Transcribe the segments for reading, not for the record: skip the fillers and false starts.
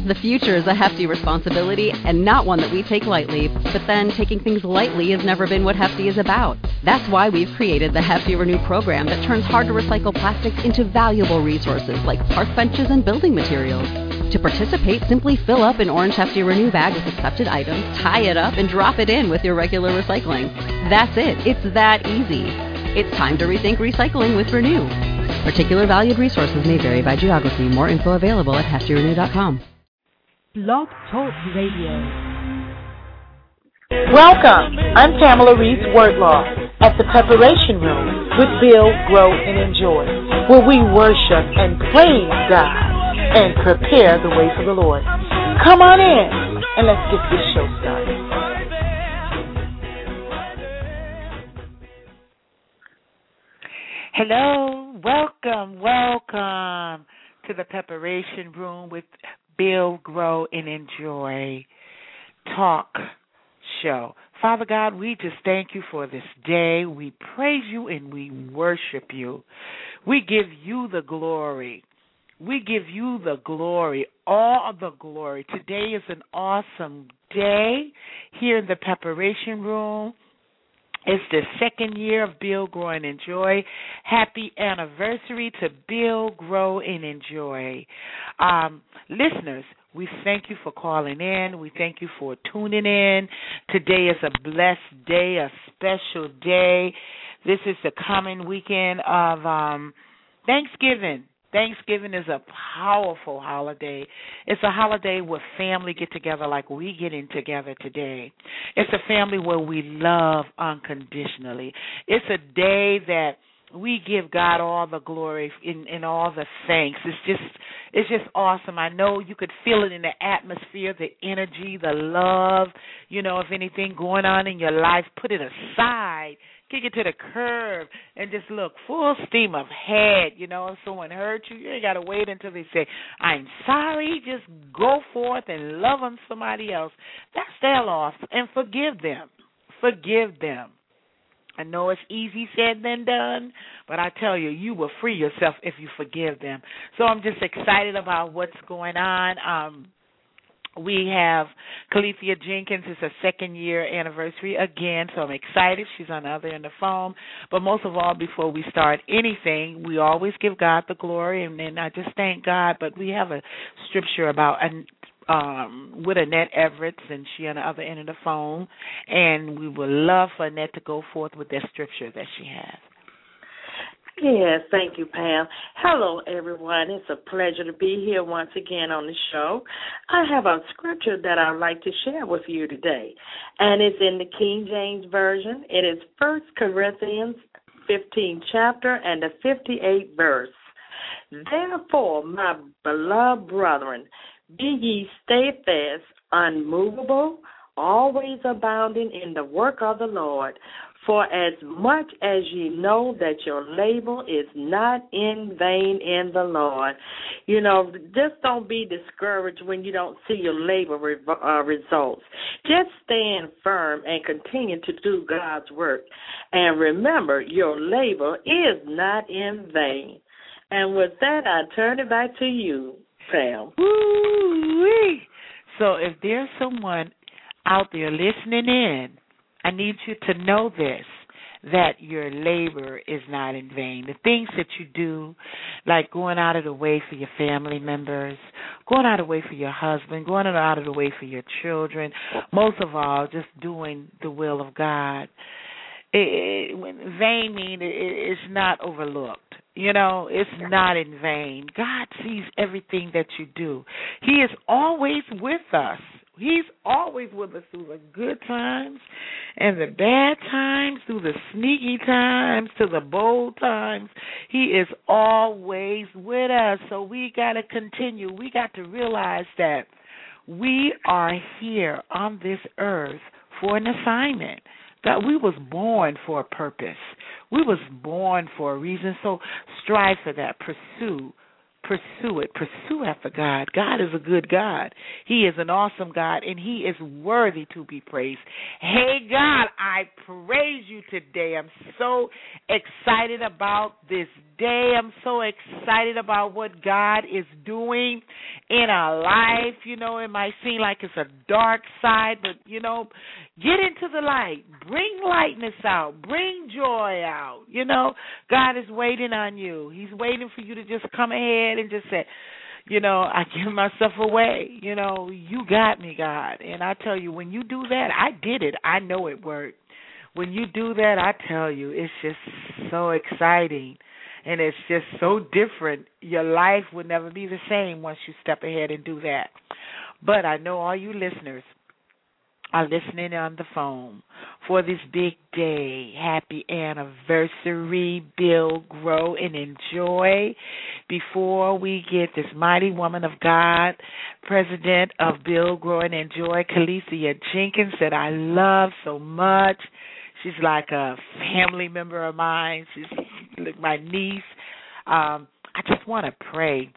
The future is a hefty responsibility and not one that we take lightly, but then taking things lightly has never been what Hefty is about. That's why we've created the Hefty Renew program that turns hard-to-recycle plastics into valuable resources like park benches and building materials. To participate, simply fill up an orange Hefty Renew bag with accepted items, tie it up, and drop it in with your regular recycling. That's it. It's that easy. It's time to rethink recycling with Renew. Particular valued resources may vary by geography. More info available at heftyrenew.com. Blog Talk Radio. Welcome. I'm Pamela Reese Wordlaw at the Preparation Room with Bill, Grow, and Enjoy, where we worship and praise God and prepare the way for the Lord. Come on in and let's get this show started. Hello, welcome to the Preparation Room with Bill, Grow, and Enjoy talk show. Father God, we just thank you for this day. We praise you and we worship you. We give you the glory. We give you the glory, all of the glory. Today is an awesome day here in the Preparation Room. It's the second year of Build, Grow, and Enjoy. Happy anniversary to Build, Grow, and Enjoy. Listeners, we thank you for calling in. We thank you for tuning in. Today is a blessed day, a special day. This is the coming weekend of Thanksgiving. Thanksgiving is a powerful holiday. It's a holiday where family get together like we getting together today. It's a family where we love unconditionally. It's a day that we give God all the glory and all the thanks. It's just awesome. I know you could feel it in the atmosphere, the energy, the love. You know, if anything going on in your life, put it aside. Kick it to the curb and just look full steam ahead. You know, if someone hurt you, you ain't got to wait until they say, I'm sorry. Just go forth and love on somebody else. That's their loss. And forgive them. Forgive them. I know it's easy said than done, but I tell you, you will free yourself if you forgive them. So I'm just excited about what's going on. We have Calethea Jenkins. It's her second year anniversary again, so I'm excited. She's on the other end of the phone. But most of all, before we start anything, we always give God the glory, and I just thank God. But we have a scripture about with Annette Everett, and she on the other end of the phone, and we would love for Annette to go forth with that scripture that she has. Yes, thank you, Pam. Hello, everyone. It's a pleasure to be here once again on the show. I have a scripture that I'd like to share with you today, and it's in the King James Version. It is 1 Corinthians 15 chapter and the 58th verse. Therefore, my beloved brethren, be ye steadfast, unmovable, always abounding in the work of the Lord. For as much as ye know that your labor is not in vain in the Lord. You know, just don't be discouraged when you don't see your labor results. Just stand firm and continue to do God's work. And remember, your labor is not in vain. And with that, I turn it back to you, Pam. Woo-wee. So if there's someone out there listening in, I need you to know this, that your labor is not in vain. The things that you do, like going out of the way for your family members, going out of the way for your husband, going out of the way for your children, most of all, just doing the will of God. Vain means it's not overlooked. You know, it's not in vain. God sees everything that you do. He is always with us. He's always with us through the good times and the bad times, through the sneaky times, to the bold times. He is always with us. So we got to continue. We got to realize that we are here on this earth for an assignment. That we was born for a purpose. We was born for a reason. So strive for that. pursue it. Pursue after God. God is a good God. He is an awesome God, and He is worthy to be praised. Hey, God, I praise you today. I'm so excited about this day. I'm so excited about what God is doing in our life. You know, it might seem like it's a dark side, but, you know, get into the light. Bring lightness out. Bring joy out. You know, God is waiting on you. He's waiting for you to just come ahead and just say, you know, I give myself away. You know, you got me, God. And I tell you, when you do that, I did it. I know it worked. When you do that, I tell you, it's just so exciting. And it's just so different. Your life will never be the same once you step ahead and do that. But I know all you listeners are listening on the phone for this big day. Happy anniversary, Build, Grow, and Enjoy. Before we get this mighty woman of God, president of Build, Grow, and Enjoy, Kalicia Jenkins, that I love so much. She's like a family member of mine. She's like my niece. I just want to pray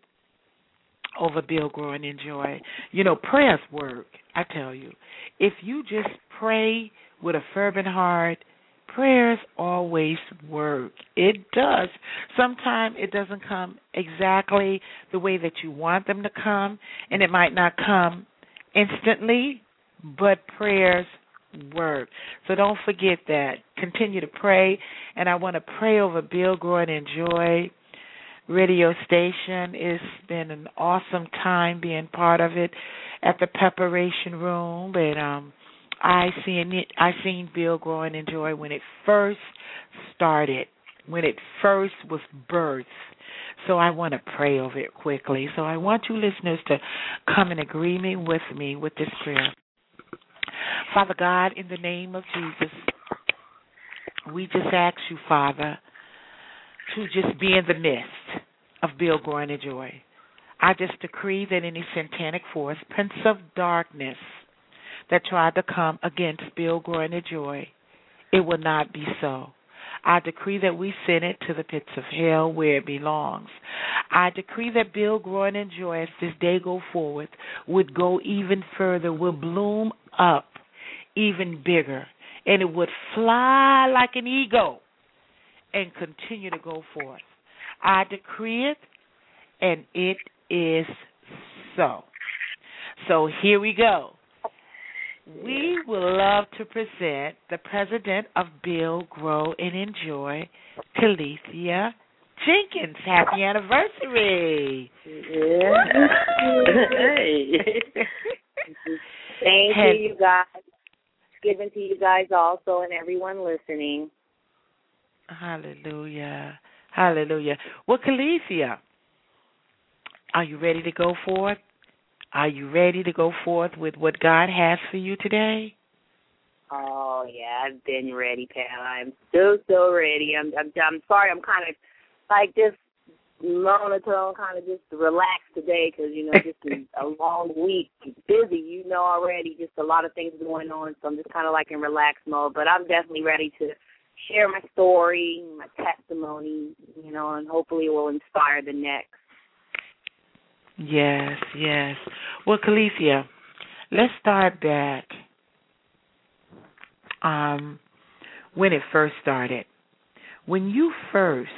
over Build, Grow, and Enjoy. You know, prayers work, I tell you. If you just pray with a fervent heart, prayers always work. It does. Sometimes it doesn't come exactly the way that you want them to come, and it might not come instantly, but prayers work. So don't forget that. Continue to pray, and I want to pray over Build, Grow, and Enjoy radio station. It's been an awesome time being part of it at the Preparation Room, and I seen Build, Grow, and Enjoy when it first started, when it first was birthed. So I want to pray over it quickly. So I want you listeners to come in agreement with me with this prayer. Father God, in the name of Jesus, we just ask you, Father, to just be in the midst of Build, Grow, and Enjoy. I just decree that any satanic force, prince of darkness, that tried to come against Build, Grow, and Enjoy, it will not be so. I decree that we send it to the pits of hell where it belongs. I decree that Build, Grow, and Enjoy, as this day go forward, would go even further, will bloom up even bigger, and it would fly like an eagle and continue to go forth. I decree it, and it is so. So here we go. We would love to present the president of Build, Grow, and Enjoy, Kalicia Jenkins. Happy anniversary. Yeah. Hey. Thank you guys. Given to you guys also and everyone listening. Hallelujah. Hallelujah. Well, Kalicia, are you ready to go forth? Are you ready to go forth with what God has for you today? Oh yeah, I've been ready, pal. I'm so ready. I'm sorry. I'm kind of like just monotone, kind of just relaxed today because just a long week, busy. Already, just a lot of things going on. So I'm just kind of like in relaxed mode. But I'm definitely ready to share my story, my testimony, and hopefully it will inspire the next. Yes, yes. Well, Kalicia, let's start back when it first started. When you first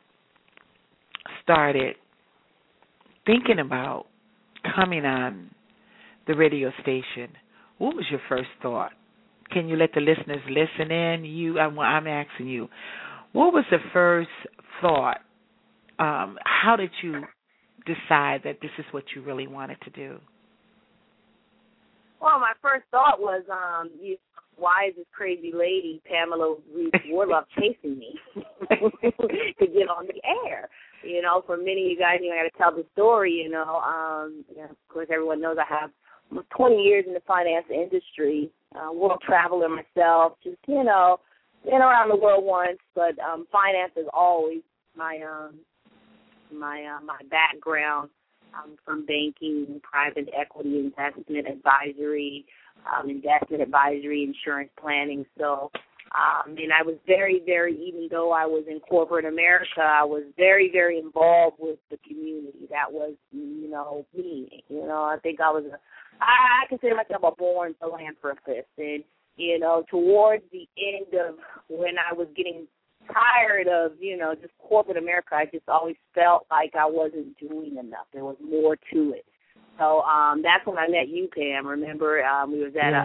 started thinking about coming on the radio station, what was your first thought? Can you let the listeners listen in? I'm asking you, what was the first thought? How did you decide that this is what you really wanted to do? Well, my first thought was, why is this crazy lady, Pamela Reese Warlock, chasing me to get on the air? For many of you guys, I got to tell the story, of course, everyone knows I have 20 years in the finance industry, world traveler myself, just, been around the world once, but finance is always my background. From banking, private equity, investment advisory, insurance planning. So And I was very, very, even though I was in corporate America, I was very, very involved with the community. That was, me. I think I consider myself a born philanthropist. And, towards the end of when I was getting tired of, just corporate America, I just always felt like I wasn't doing enough. There was more to it. So that's when I met you, Pam. Remember, we was at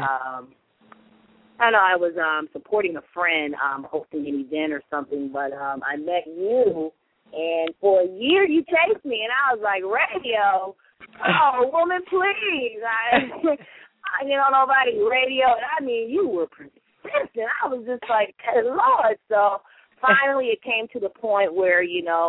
I was supporting a friend hosting an event or something, but I met you, and for a year you chased me, and I was like, radio? Oh, woman, please. I nobody radio. I mean, you were persistent. I was just like, good Lord. So finally it came to the point where,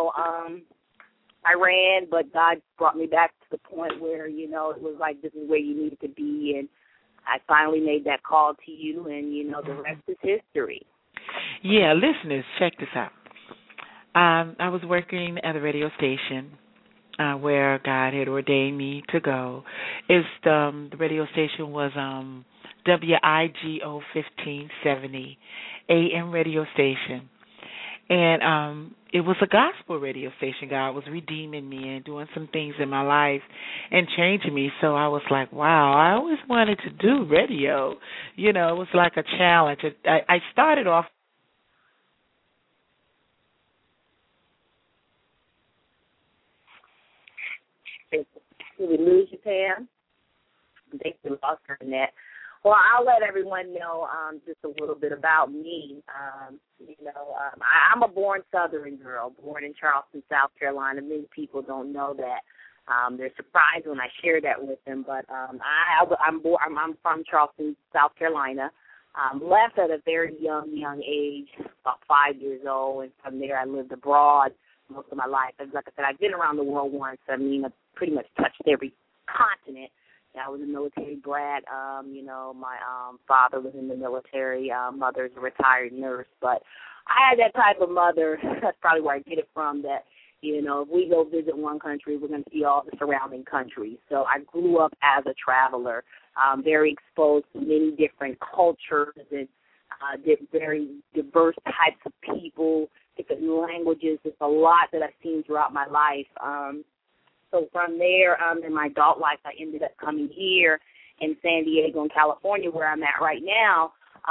I ran, but God brought me back to the point where, it was like this is where you needed to be, and I finally made that call to you, and, the rest is history. Yeah, listeners, check this out. I was working at a radio station where God had ordained me to go. The radio station was WIGO 1570 AM radio station. And it was a gospel radio station. God was redeeming me and doing some things in my life and changing me. So I was like, wow, I always wanted to do radio. It was like a challenge. I started off. Did we lose you, Pam? I think we lost her in that. Well, I'll let everyone know just a little bit about me. I'm a born Southern girl, born in Charleston, South Carolina. Many people don't know that. They're surprised when I share that with them. But I'm from Charleston, South Carolina. Left at a very young age, about 5 years old, and from there I lived abroad most of my life. And like I said, I've been around the world once. I pretty much touched every continent. I was a military brat. My father was in the military. Mother's a retired nurse. But I had that type of mother. That's probably where I get it from, that, if we go visit one country, we're going to see all the surrounding countries. So I grew up as a traveler, very exposed to many different cultures and very diverse types of people, different languages. It's a lot that I've seen throughout my life. So from there, in my adult life, I ended up coming here in San Diego, in California, where I'm at right now.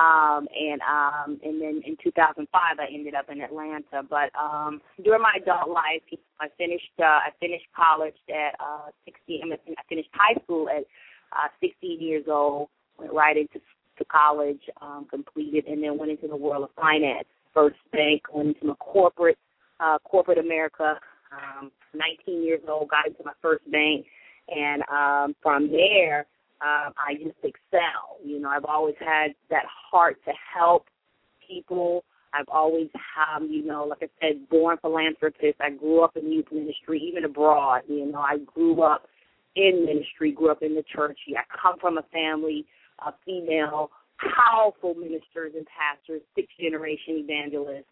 And then in 2005, I ended up in Atlanta. But during my adult life, I finished college at 16. I finished high school at 16 years old. Went right into college, completed, and then went into the world of finance. First bank, went into corporate America. 19 years old, got into my first bank, and from there, I just excel. I've always had that heart to help people. I've always, like I said, born philanthropist. I grew up in youth ministry, even abroad. I grew up in ministry, grew up in the church. I come from a family of female, powerful ministers and pastors, sixth-generation evangelists.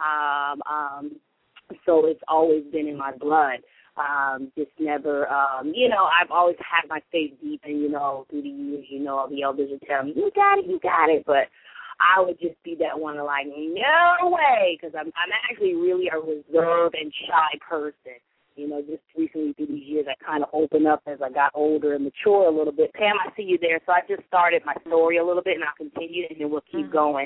So it's always been in my blood. Just never, I've always had my faith deep, and, through the years, all the elders would tell me, you got it. But I would just be that one like, no way, because I'm actually really a reserved and shy person. Just recently through these years, I kind of opened up as I got older and mature a little bit. Pam, I see you there. So I just started my story a little bit, and I'll continue, and then we'll keep going.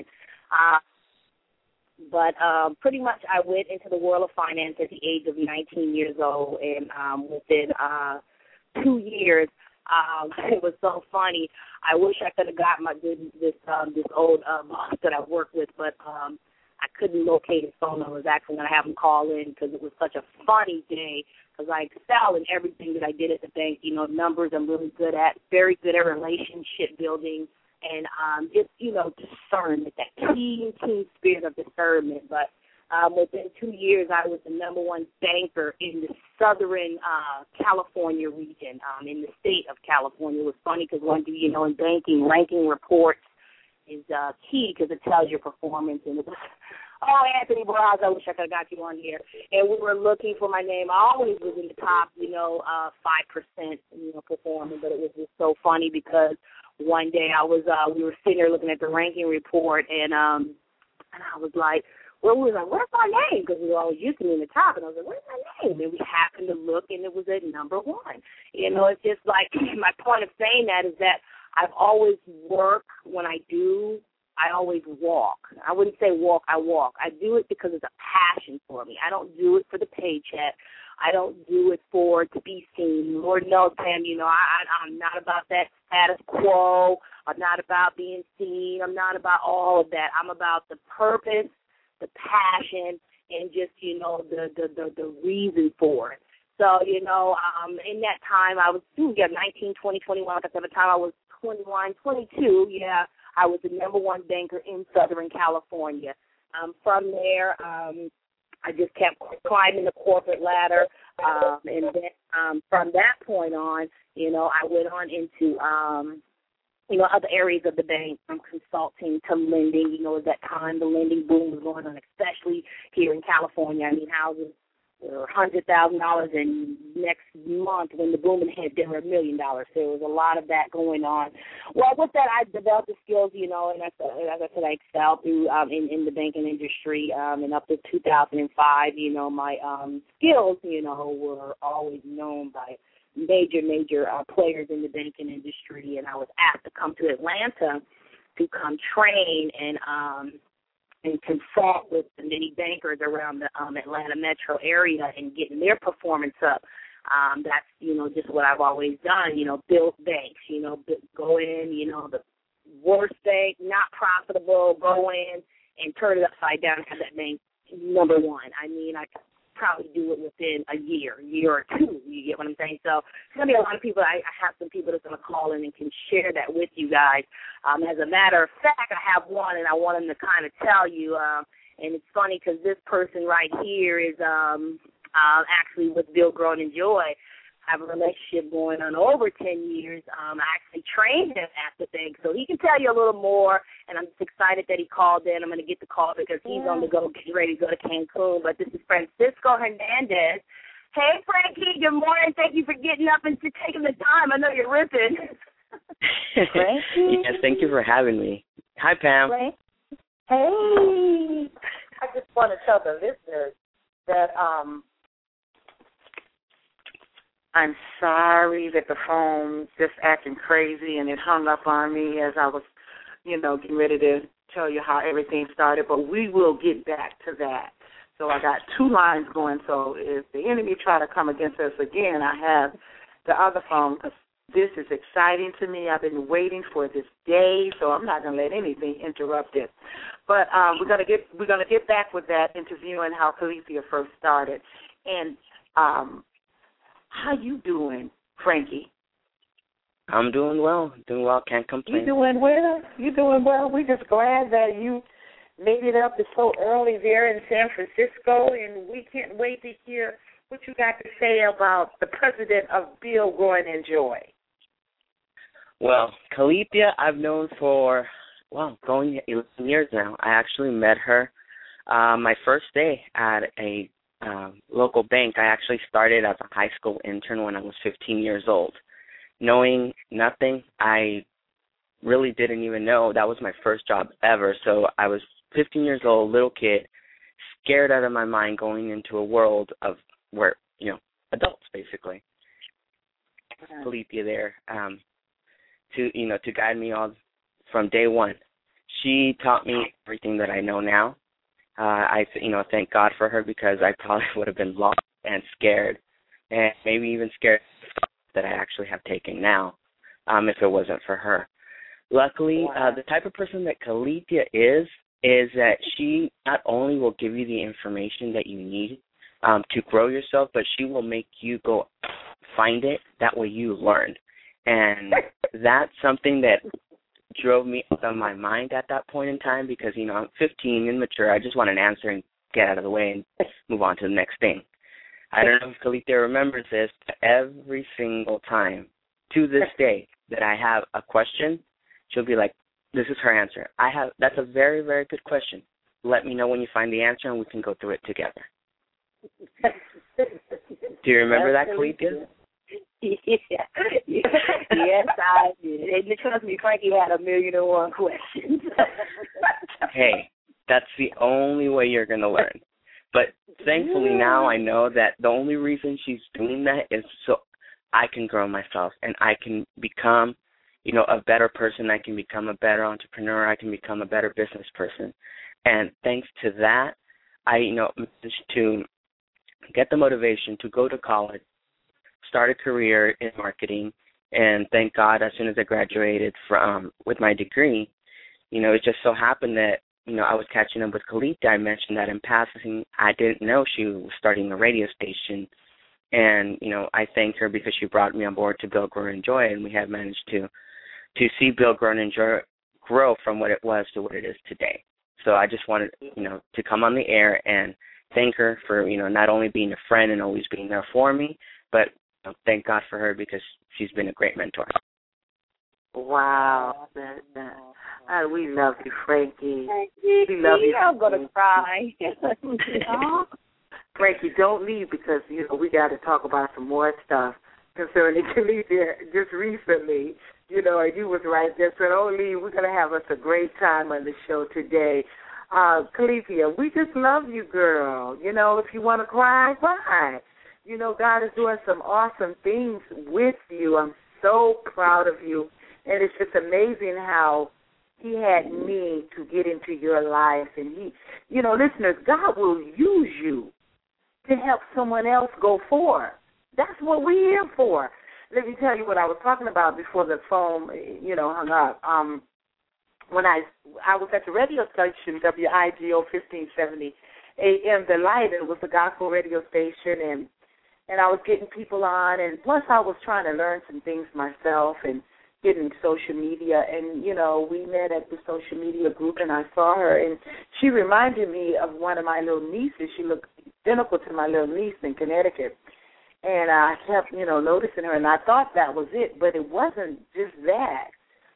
But pretty much I went into the world of finance at the age of 19 years old, and within 2 years, it was so funny. I wish I could have got this old boss that I worked with, but I couldn't locate his phone. I was actually going to have him call in because it was such a funny day, because I excel in everything that I did at the bank. Numbers I'm really good at, very good at relationship building, and just, discernment, that keen spirit of discernment. But within 2 years, I was the number one banker in the Southern California region, in the state of California. It was funny because in banking, ranking reports is key because it tells your performance. And it was, Anthony Barras, I wish I could have got you on here. And we were looking for my name. I always was in the top, 5%, performing, but it was just so funny because one day we were sitting there looking at the ranking report, and And I was like, well, we were like, where's my name? Because we were always used to me in the top. And I was like, where's my name? And we happened to look, and it was at number 1. You know, it's just like my point of saying that is that I've always worked. When I do, I always walk. I wouldn't say walk, I walk. I do it because it's a passion for me. I don't do it for the paycheck. I don't do it to be seen. Lord knows, Pam, you know, I'm not about that status quo. I'm not about being seen. I'm not about all of that. I'm about the purpose, the passion, and just, you know, the reason for it. So, you know, in that time I was 19, 20, 21. At the time I was 21, 22, I was the number 1 banker in Southern California. From there, I just kept climbing the corporate ladder, and then from that point on, you know, I went on into, you know, other areas of the bank, from consulting to lending. You know, at that time the lending boom was going on, especially here in California. I mean, houses were $100,000, and next month when the boom hit, they were $1 million. So there was a lot of that going on. Well, with that, I developed the skills, you know, and as I said, I excelled through in the banking industry, and up to 2005, you know, my skills, you know, were always known by major players in the banking industry, and I was asked to come to Atlanta to come train and consult with the many bankers around the Atlanta metro area and getting their performance up. That's, you know, just what I've always done, you know, build banks, you know, go in, you know, the worst bank, not profitable, go in and turn it upside down and have that bank number 1. I mean, I could probably do it within a year or 2, you get what I'm saying? So there's going to be a lot of people, I have some people that's going to call in and can share that with you guys. As a matter of fact, I have one, and I want him to kind of tell you, and it's funny because this person right here is actually with Build, Grow, and Enjoy. I have a relationship going on over 10 years. I actually trained him at the bank, so he can tell you a little more, and I'm just excited that he called in. I'm going to get the call because he's on the go, getting ready to go to Cancun. But this is Francisco Hernandez. Hey, Frankie, good morning. Thank you for getting up and taking the time. I know you're ripping. Yes, thank you for having me. Hi, Pam. Hey. I just want to tell the listeners that I'm sorry that the phone's just acting crazy and it hung up on me as I was, you know, getting ready to tell you how everything started, but we will get back to that. So I got 2 lines going, so if the enemy try to come against us again, I have the other phone. This is exciting to me. I've been waiting for this day, so I'm not going to let anything interrupt it. But we're going to get back with that interview and how Calethea first started. And how you doing, Frankie? I'm doing well. Can't complain. You doing well? We're just glad that you made it up so early there in San Francisco, and we can't wait to hear what you got to say about the president of Build, Grow, and Enjoy. Well, Calethea I've known for, going 11 years now. I actually met her my first day at a local bank. I actually started as a high school intern when I was 15 years old. Knowing nothing, I really didn't even know. That was my first job ever. So I was 15 years old, little kid, scared out of my mind going into a world of where, you know, adults basically. Calethea there to guide me all from day one. She taught me everything that I know now. I thank God for her because I probably would have been lost and scared, and maybe even scared that I actually have taken now, if it wasn't for her. Luckily, the type of person that Calethea is that she not only will give you the information that you need to grow yourself, but she will make you go find it. That way you learn. And that's something that drove me out of my mind at that point in time because, you know, I'm 15, immature. I just want an answer and get out of the way and move on to the next thing. I don't know if Calethea remembers this, but every single time to this day that I have a question, she'll be like, this is her answer. That's a very, very good question. Let me know when you find the answer and we can go through it together. Do you remember that, Calethea? Yes, I did. And trust me, Frankie had 1,000,001 questions. Hey, That's the only way you're going to learn. But thankfully now I know that the only reason she's doing that is so I can grow myself and I can become, a better person. I can become a better entrepreneur. I can become a better business person. And thanks to that, I, managed to get the motivation to go to college, start a career in marketing, and thank God as soon as I graduated with my degree, it just so happened that, I was catching up with Kalita. I mentioned that in passing. I didn't know she was starting a radio station. And, I thank her because she brought me on board to Build, Grow, and Enjoy, and we have managed to see Build, Grow, and Enjoy grow from what it was to what it is today. So I just wanted, to come on the air and thank her for, not only being a friend and always being there for me, but thank God for her because she's been a great mentor. Wow. We love you, Frankie. We love you. I'm going to cry. Frankie, don't leave because, we got to talk about some more stuff concerning Kalita just recently. And you was right there. So don't leave. We're going to have us a great time on the show today. Kalita, we just love you, girl. If you want to cry, cry. God is doing some awesome things with you. I'm so proud of you. And it's just amazing how he had me to get into your life. And listeners, God will use you to help someone else go forward. That's what we're here for. Let me tell you what I was talking about before the phone, hung up. When I was at the radio station, WIGO 1570 AM, The Light, and it was a gospel radio station, and I was getting people on, and plus I was trying to learn some things myself and getting social media, and, we met at the social media group, and I saw her, and she reminded me of one of my little nieces. She looked identical to my little niece in Connecticut. And I kept, noticing her, and I thought that was it, but it wasn't just that.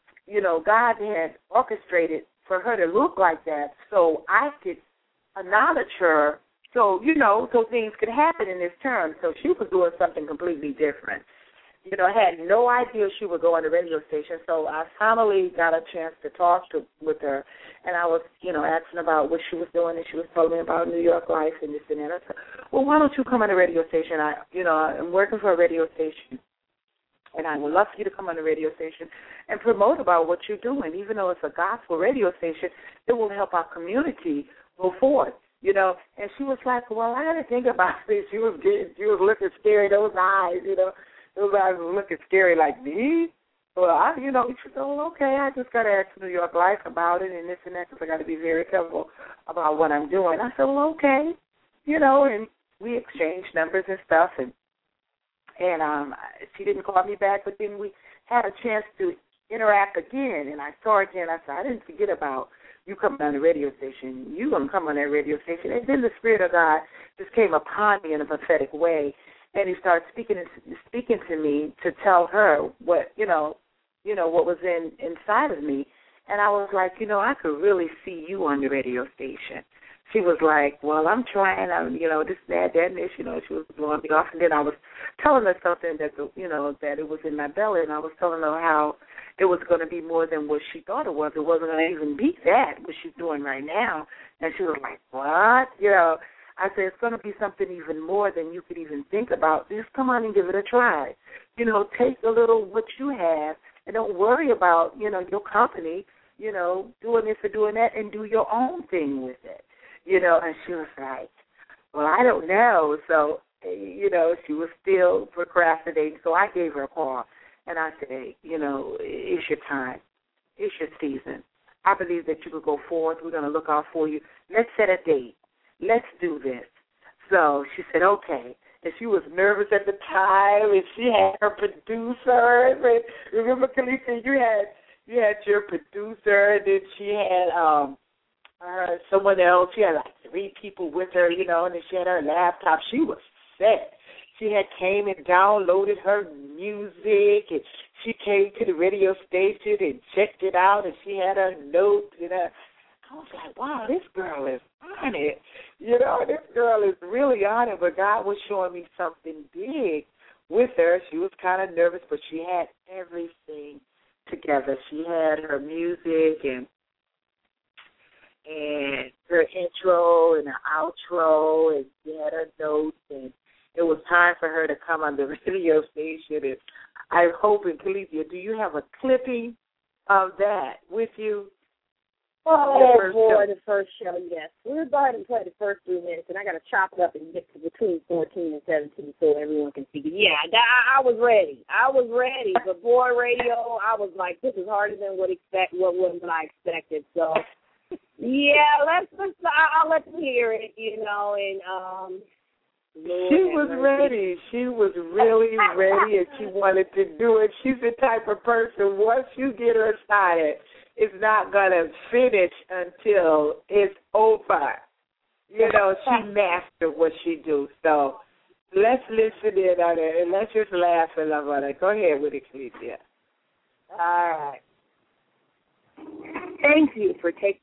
God had orchestrated for her to look like that so I could acknowledge her so, so things could happen in this term. So she was doing something completely different. I had no idea she would go on the radio station, so I finally got a chance to talk with her, and I was, asking about what she was doing, and she was telling me about New York life and this and that. I said, well, why don't you come on the radio station? I'm working for a radio station, and I would love for you to come on the radio station and promote about what you're doing. Even though it's a gospel radio station, it will help our community go forward. And she was like, well, I got to think about this. She was looking scary, those eyes, Those eyes were looking scary like me. Well, she said, oh, okay, I just got to ask New York Life about it and this and that because I got to be very careful about what I'm doing. I said, well, okay, and we exchanged numbers and stuff, and she didn't call me back, but then we had a chance to interact again, and I saw her again. I said, I didn't forget about you coming on the radio station. You going to come on that radio station. And then the Spirit of God just came upon me in a prophetic way. And he started speaking to me to tell her what what was inside of me, and I was like, I could really see you on the radio station. She was like, well, I'm trying, this, that, and this, she was blowing me off, and then I was telling her something that that it was in my belly, and I was telling her how it was going to be more than what she thought it was. It wasn't going to even be that what she's doing right now, and she was like, what, I said, it's going to be something even more than you could even think about. Just come on and give it a try. Take a little what you have and don't worry about, your company, doing this or doing that, and do your own thing with it. And she was like, well, I don't know. So, she was still procrastinating. So I gave her a call, and I said, hey, it's your time. It's your season. I believe that you could go forward. We're going to look out for you. Let's set a date. Let's do this. So she said, okay. And she was nervous at the time, and she had her producer. And remember, Kalita, you had your producer, and then she had someone else. She had like 3 people with her, and then she had her laptop. She was set. She had came and downloaded her music, and she came to the radio station and checked it out, and she had her notes, I was like, wow, this girl is on it. This girl is really on it, but God was showing me something big with her. She was kind of nervous, but she had everything together. She had her music, and her intro and her outro, and she had her notes, and it was time for her to come on the radio station. And I'm hoping, Calethea, do you have a clipping of that with you? Oh, boy, the first show, yes. We'll go ahead and play the first 3 minutes, and I got to chop it up and get to between 14 and 17 so everyone can see. But yeah, I was ready. But boy, radio, I was like, this is harder than what I expected. So, yeah, I'll let them hear it, and she was ready. She was really ready, and she wanted to do it. She's the type of person, once you get her started, it's not going to finish until it's over. She mastered what she do. So let's listen in on it, and let's just laugh and love on it. Go ahead with it, Calethea. All right. Thank you for taking.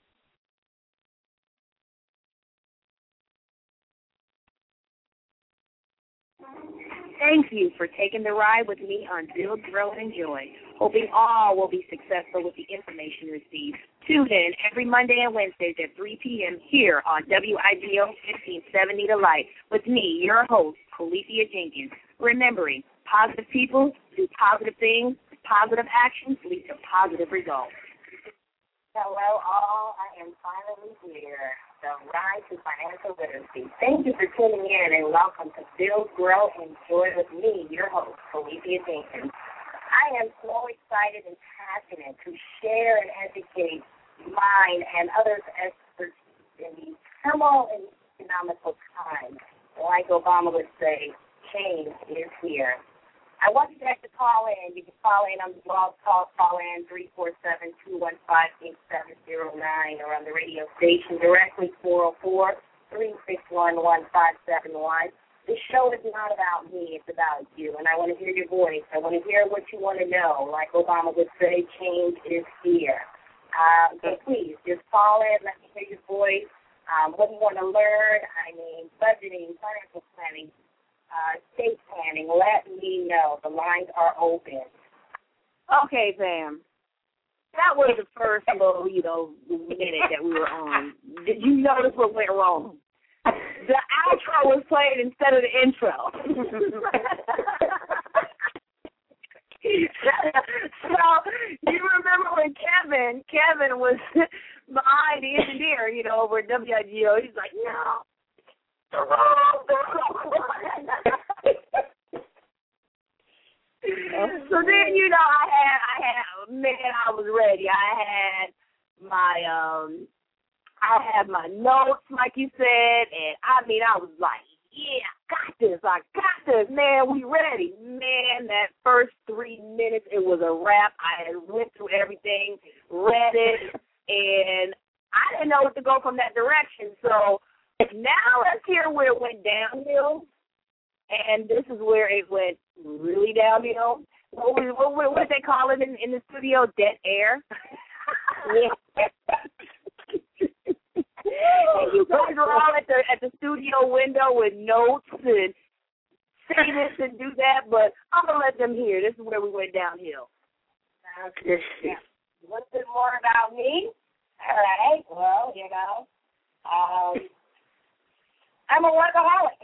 Thank you for taking the ride with me on Build, Grow, and Enjoy. Hoping all will be successful with the information received. Tune in every Monday and Wednesdays at 3 p.m. here on WIGO 1570 The Light with me, your host, Calethea Jenkins. Remembering, positive people do positive things, positive actions lead to positive results. Hello, all. I am finally here. The Ride to Financial Literacy. Thank you for tuning in, and welcome to Build, Grow, and Enjoy with me, your host, Calethea Jenkins. I am so excited and passionate to share and educate mine and others' experts in these turmoil and economical times. Like Obama would say, change is here. I want you guys to call in. You can call in on the blog talk, call in 347-215-8709, or on the radio station directly 404-361-1571. This show is not about me, it's about you, and I want to hear your voice. I want to hear what you want to know. Like Obama would say, change is here. So please, just call in, let me hear your voice. What do you want to learn? I mean, budgeting, financial planning, estate planning, let me know. The lines are open. Okay, Pam. That was the first little, minute that we were on. Did you notice what went wrong? The outro was played instead of the intro. So you remember when Kevin was behind the engineer, over at WIGO. He's like, no. So then, I was ready. I had my notes, like you said, and I was like, yeah, I got this, man, we ready. Man, that first 3 minutes, it was a wrap. I had went through everything, read it, and I didn't know what to go from that direction. So now let's hear where it went downhill, and this is where it went really downhill. What did they call it in the studio? Dead air? Yeah. And you guys are all at the studio window with notes and say this and do that, but I'm going to let them hear. This is where we went downhill. Okay. Yeah. A little bit more about me. All right. Well, I'm a workaholic.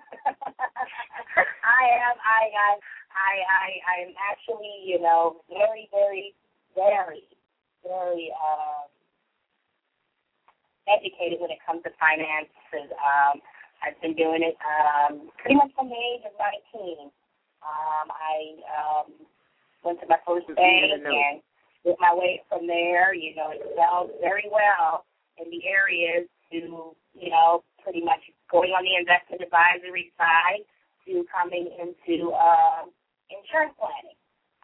I'm actually, very, very, very, very educated when it comes to finances. I've been doing it pretty much from the age of 19. I went to my first bank and did my way from there. Excelled very well in the areas to, pretty much going on the investment advisory side to coming into insurance planning.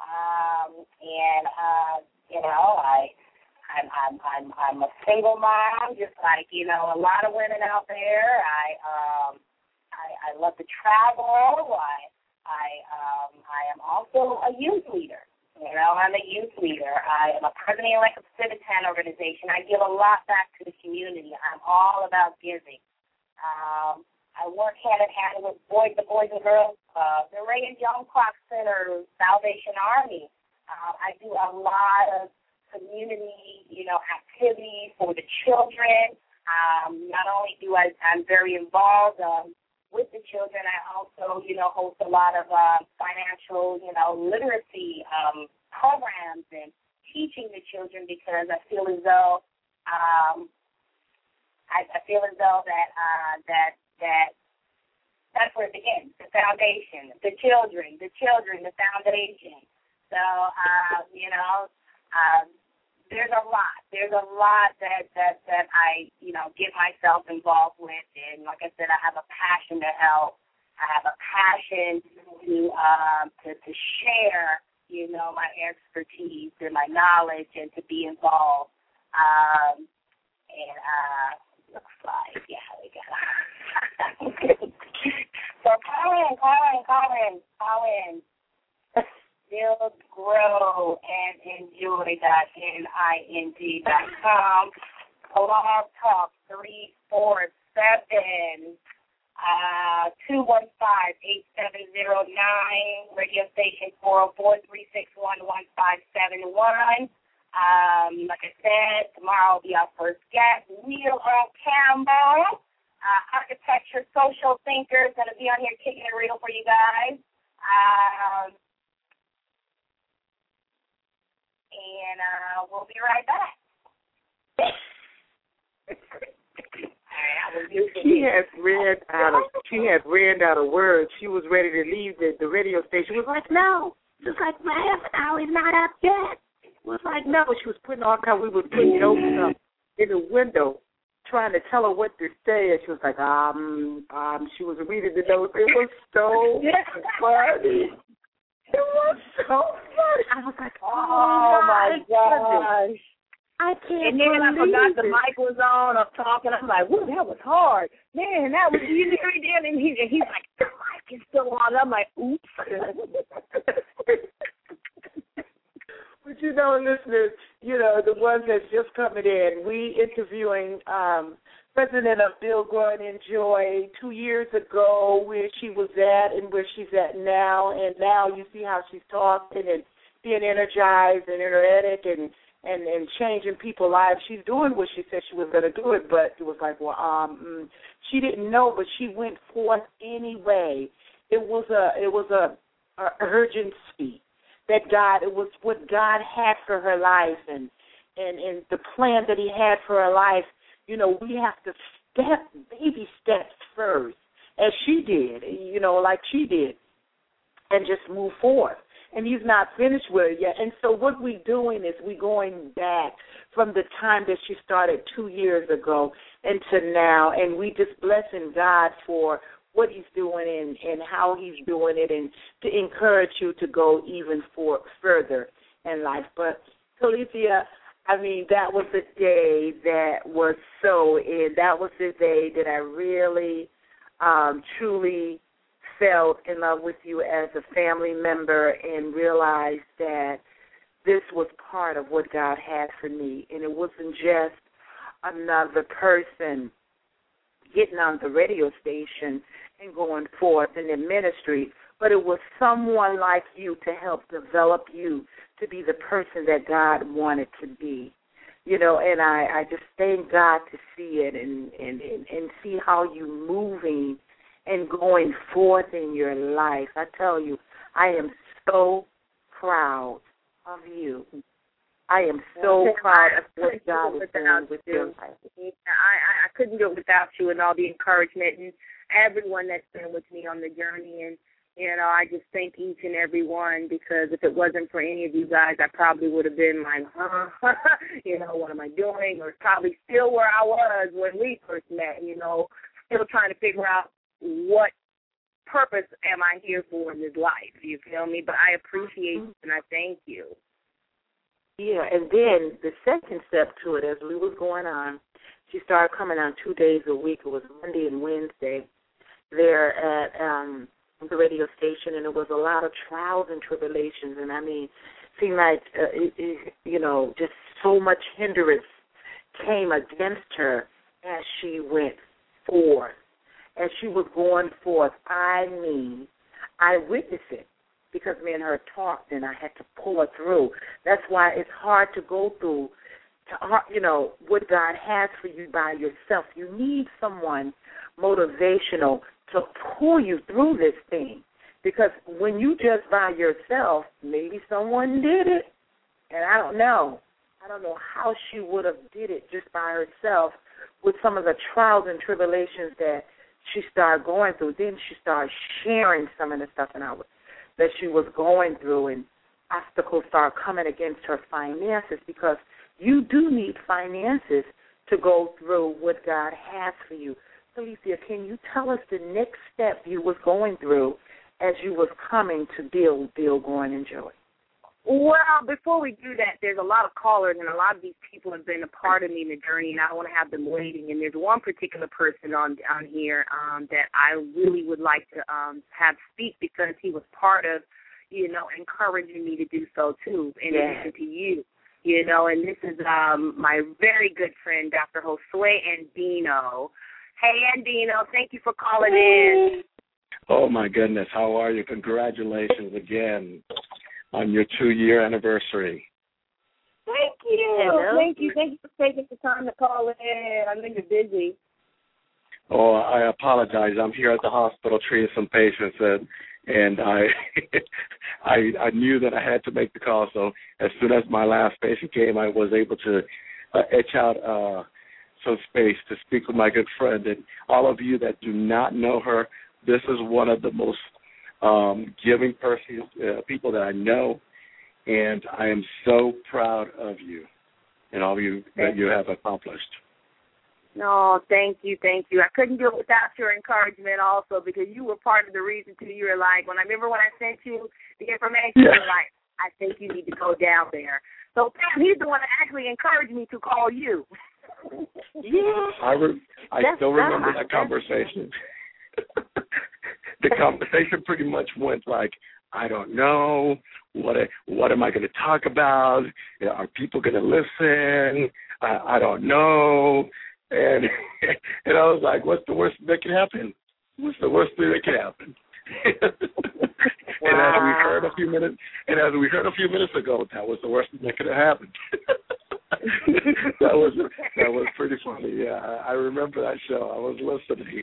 I'm a single mom, just like a lot of women out there. I love to travel. I am also a youth leader. I'm a youth leader. I am a president-elect of Civitan organization. I give a lot back to the community. I'm all about giving. I work hand-in-hand with the Boys and Girls, the Reagan Young Clock Center, Salvation Army. I do a lot of community, activities for the children. Not only I'm very involved with the children, I also, host a lot of financial, literacy programs and teaching the children, because I feel as though that's where it begins, the foundation, the children, the foundation. So, there's a lot that I, get myself involved with. And like I said, I have a passion to help. I have a passion to share, my expertise and my knowledge, and to be involved. Looks like, yeah, we got it. So call in. Build, grow, and enjoy.NING.com. Blog Talk 347 215-8709. Radio station 404-361-1571. Like I said, tomorrow will be our first guest, Neil Earl Campbell, architecture, social thinker, going to be on here kicking it real for you guys. And we'll be right back. She had ran out of words. She was ready to leave the radio station. She was like, no. She was like, my half an hour is not up yet. It was like, no. She was putting all kinds. We were putting notes up in the window, trying to tell her what to say. And she was like, she was reading the notes. It was so funny. It was so funny. I was like, oh my gosh. I can't. And then I forgot the mic was on. I'm talking. I'm like, whoa, that was hard. Man, that was you near the and he's like, the mic is still on. I'm like, oops. But listeners, the ones that's just coming in, we interviewing president of Build, Grow, and Enjoy 2 years ago, where she was at and where she's at now. And now you see how she's talking and being energized and energetic and changing people's lives. She's doing what she said she was going to do it, but it was like, she didn't know, but she went forth anyway. It was a urgency that it was what God had for her life and the plan that He had for her life. We have to baby steps first, as she did, like she did, and just move forward. And He's not finished with it yet. And so what we're doing is we're going back from the time that she started 2 years ago into now, and we just blessing God for what He's doing and how He's doing it, and to encourage you to go even further in life. But, Calithia, that was the day that was that was the day that I really, truly fell in love with you as a family member and realized that this was part of what God had for me. And it wasn't just another person getting on the radio station and going forth in their ministry, but it was someone like you to help develop you to be the person that God wanted to be. And I just thank God to see it and see how you moving and going forth in your life. I tell you, I am so proud of you. I am so proud of what God is doing with your life. I couldn't do it without you and all the encouragement and everyone that's been with me on the journey. And, I just thank each and every one, because if it wasn't for any of you guys, I probably would have been like, what am I doing? Or probably still where I was when we first met, still trying to figure out what purpose am I here for in this life, you feel me? But I appreciate you and I thank you. Yeah, and then the second step to it, as we was going on, she started coming on 2 days a week. It was Monday and Wednesday there at the radio station, and it was a lot of trials and tribulations. And, seemed like, just so much hindrance came against her as she went forth. As she was going forth, I witnessed it, because me and her talked, and I had to pull her through. That's why it's hard to go through what God has for you by yourself. You need someone motivational to pull you through this thing. Because when you just by yourself, maybe someone did it, and I don't know. I don't know how she would have did it just by herself with some of the trials and tribulations that she started going through. Then she started sharing some of the stuff that she was going through, and obstacles started coming against her finances, because you do need finances to go through what God has for you. So, Alicia, can you tell us the next step you was going through as you was coming to build Growing in Joy? Well, before we do that, there's a lot of callers, and a lot of these people have been a part of me in the journey, and I don't want to have them waiting. And there's one particular person on here that I really would like to have speak, because he was part of, encouraging me to do so, too, in addition to you. And this is my very good friend, Dr. Josue Andino. Hey, Andino, thank you for calling in. Oh, my goodness. How are you? Congratulations again on your 2-year anniversary. Thank you. Hello. Thank you for taking the time to call in. I know you're busy. Oh, I apologize. I'm here at the hospital treating some patients, and I knew that I had to make the call. So as soon as my last patient came, I was able to etch out some space to speak with my good friend. And all of you that do not know her, this is one of the most giving people that I know, and I am so proud of you and all of you that you have accomplished. No, thank you. I couldn't do it without your encouragement also, because you were part of the reason, too. You were like, when I sent you the information, you were like, I think you need to go down there. So, Pam, he's the one that actually encouraged me to call you. Yeah. I still remember that conversation. The conversation pretty much went like, I don't know, what am I going to talk about? Are people going to listen? I don't know. And I was like, what's the worst that can happen? What's the worst thing that can happen? And as we heard a few minutes ago, that was the worst thing that could have happened. That was pretty funny. Yeah, I remember that show. I was listening.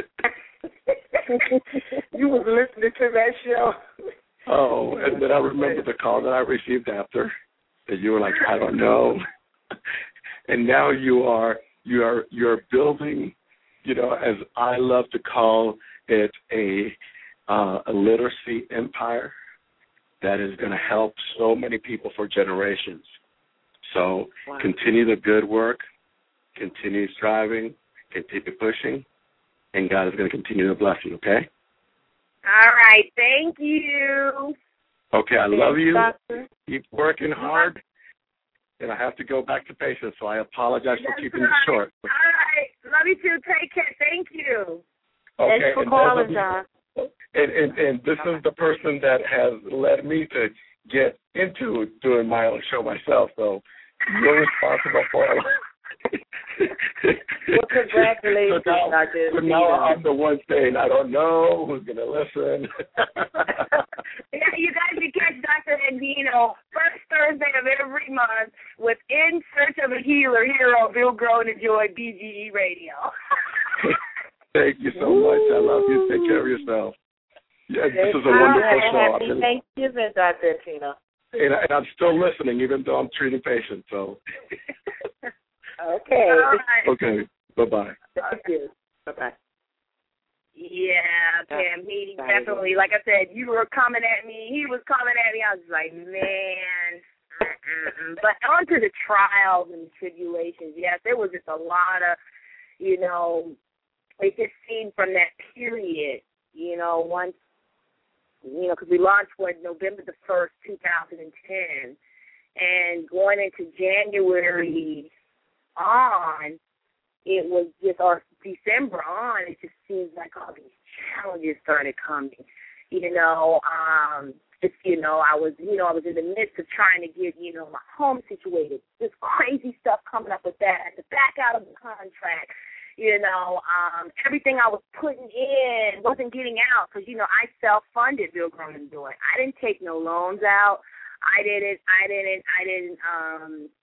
You was listening to that show. Oh, and then I remember the call that I received after, that you were like, I don't know. And now you're building, as I love to call it, a literacy empire that is going to help so many people for generations. So Continue the good work, continue striving, continue pushing, and God is going to continue to bless you, okay? All right, thank you. Okay, I love you. Keep working hard. And I have to go back to patients, so I apologize for keeping it short. All right, love you too. Take care. Thank you. Okay, thanks for calling, John. And this is the person that has led me to get into doing my own show myself, so you're responsible for it. Well, congratulations, Dr. So now I'm the one saying, I don't know who's going to listen. Yeah, you guys can catch Dr. Andino first Thursday of every month with In Search of a Healer here on Bill Growing in Joy BGE Radio. Thank you so much. I love you. Take care of yourself. Yeah, this is a wonderful show. Happy Thanksgiving, Dr. Andino. And I'm still listening, even though I'm treating patients. So. Okay. Right. Okay. Bye-bye. Thank you. Bye-bye. Yeah, Pam, he definitely, like I said, you were coming at me. He was coming at me. I was like, man. But on to the trials and tribulations, yes, there was just a lot of, it just seemed from that period, once, because we launched November the 1st, 2010, and going into January on, it was just, or December on, it just seems like all these challenges started coming. I was in the midst of trying to get, my home situated. This crazy stuff coming up with that. I had to back out of the contract. Everything I was putting in wasn't getting out because, I self-funded Bill Growing in Joy. I didn't take no loans out. I didn't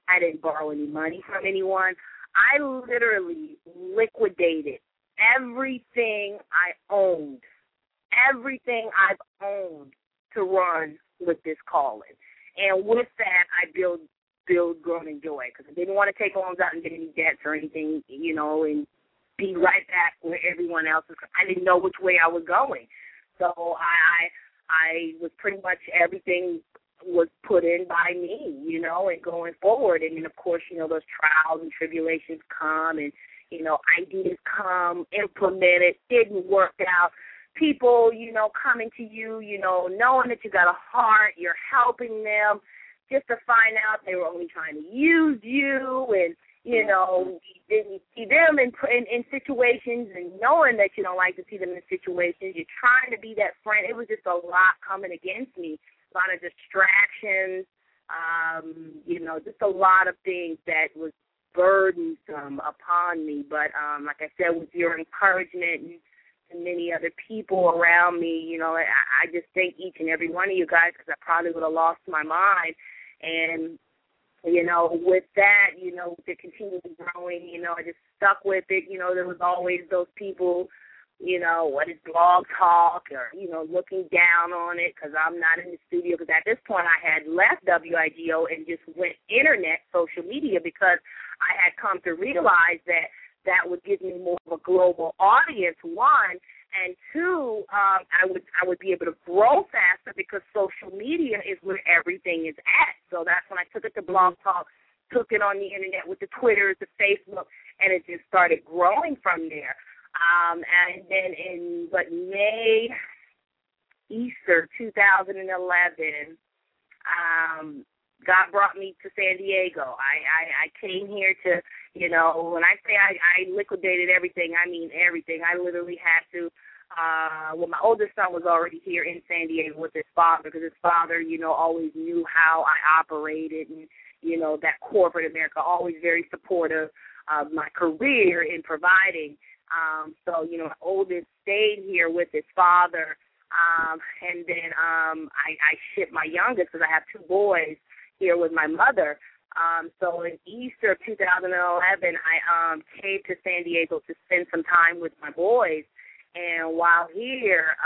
I didn't borrow any money from anyone. I literally liquidated everything I owned, everything I've owned to run with this calling. And with that, I build, grow, and enjoy, because I didn't want to take loans out and get any debts or anything, and be right back where everyone else is. I didn't know which way I was going. So I was pretty much, everything was put in by me, and going forward. And then, of course, those trials and tribulations come, and, ideas come, implemented, didn't work out. People, coming to you, knowing that you got a heart, you're helping them, just to find out they were only trying to use you, and, you see them in situations, and knowing that you don't like to see them in situations, you're trying to be that friend. It was just a lot coming against me, a lot of distractions, just a lot of things that was burdensome upon me. But like I said, with your encouragement and many other people around me, I just thank each and every one of you guys, because I probably would have lost my mind. And, with that, to continue growing, I just stuck with it. There was always those people, what is Blog Talk, or, looking down on it because I'm not in the studio. Because at this point I had left WIGO and just went internet, social media, because I had come to realize that would give me more of a global audience, one, and two, I would be able to grow faster, because social media is where everything is at. So that's when I took it to Blog Talk, took it on the internet with the Twitters, the Facebook, and it just started growing from there. And then in May, Easter 2011, God brought me to San Diego. I came here to, when I say I liquidated everything, I mean everything. I literally had to, my oldest son was already here in San Diego with his father, because his father, always knew how I operated, and, that corporate America, always very supportive of my career in providing. So, my oldest stayed here with his father, and then I shipped my youngest, because I have two boys, here with my mother. So in Easter of 2011, I came to San Diego to spend some time with my boys. And while here,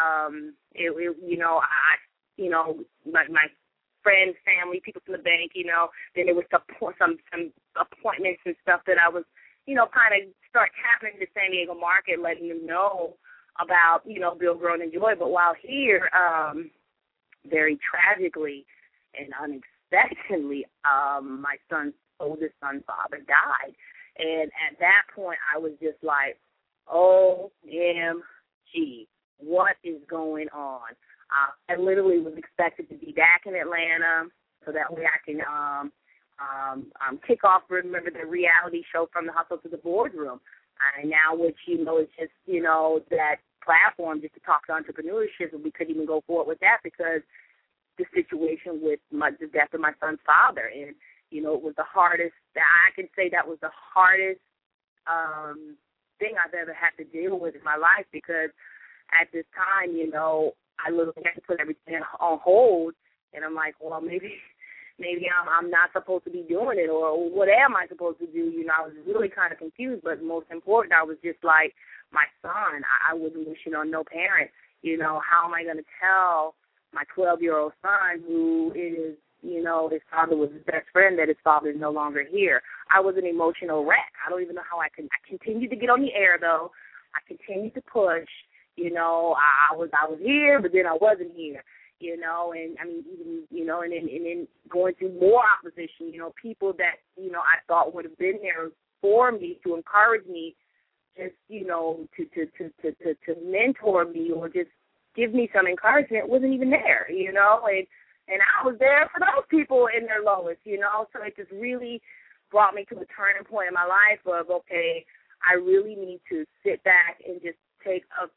my friends, family, people from the bank, then there was some appointments and stuff that I was, kind of start happening to San Diego market, letting them know about, Build, Grow, and Enjoy. But while here, very tragically and unexpectedly, my oldest son's father died. And at that point, I was just like, OMG, what is going on? I literally was expected to be back in Atlanta so that way I can kick off, remember, the reality show From the Hustle to the Boardroom. And now, which, is just, that platform just to talk to entrepreneurship, and we couldn't even go forward with that because the situation with the death of my son's father. And, it was the hardest, I can say that was the hardest thing I've ever had to deal with in my life, because at this time, I literally had to put everything on hold, and I'm like, well, maybe I'm not supposed to be doing it, or what am I supposed to do? I was really kind of confused, but most important, I was just like, my son, I wasn't wishing on no parent. How am I going to tell my 12-year-old son, who is, his father was his best friend, that his father is no longer here? I was an emotional wreck. I don't even know how I continued to get on the air, though. I continued to push. I was here, but then I wasn't here. And I mean, even, and then going through more opposition, people that, I thought would have been there for me to encourage me, just, to mentor me or just give me some encouragement, wasn't even there, and I was there for those people in their lowest, so it just really brought me to a turning point in my life of, okay, I really need to sit back and just take a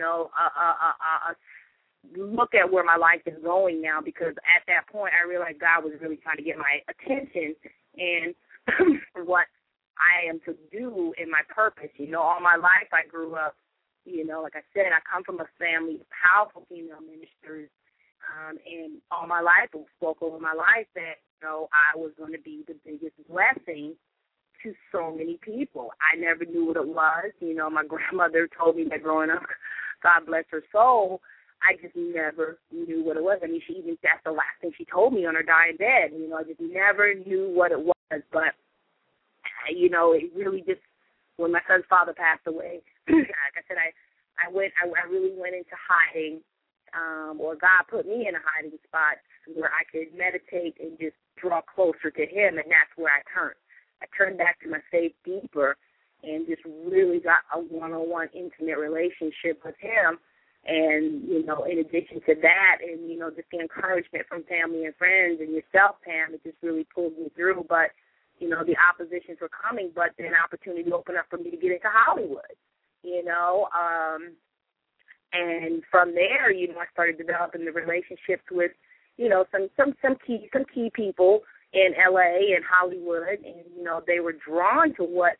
look at where my life is going now, because at that point I realized God was really trying to get my attention and what I am to do in my purpose. All my life I grew up, like I said, I come from a family of powerful female ministers, And all my life, I spoke over my life that, I was going to be the biggest blessing to so many people. I never knew what it was. My grandmother told me that growing up, God bless her soul, I just never knew what it was. I mean, that's the last thing she told me on her dying bed. I just never knew what it was. But, it really just, when my son's father passed away, like I said, I really went into hiding, or God put me in a hiding spot where I could meditate and just draw closer to him, and that's where I turned. I turned back to my faith deeper and just really got a one-on-one intimate relationship with him. And, in addition to that and, just the encouragement from family and friends and yourself, Pam, it just really pulled me through. But, the oppositions were coming, but then an opportunity opened up for me to get into Hollywood, and from there, I started developing the relationships with, some key people in LA and Hollywood, and they were drawn to what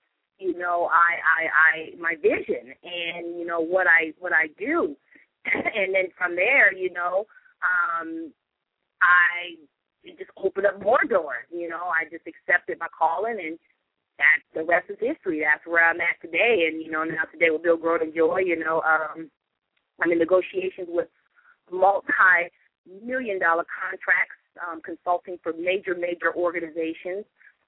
I my vision and what I do, and then from there, it just opened up more doors. I just accepted my calling, and the rest is history. That's where I'm at today, and now today with Bill Grow and Joy, I'm in negotiations with multi-million-dollar contracts, consulting for major organizations.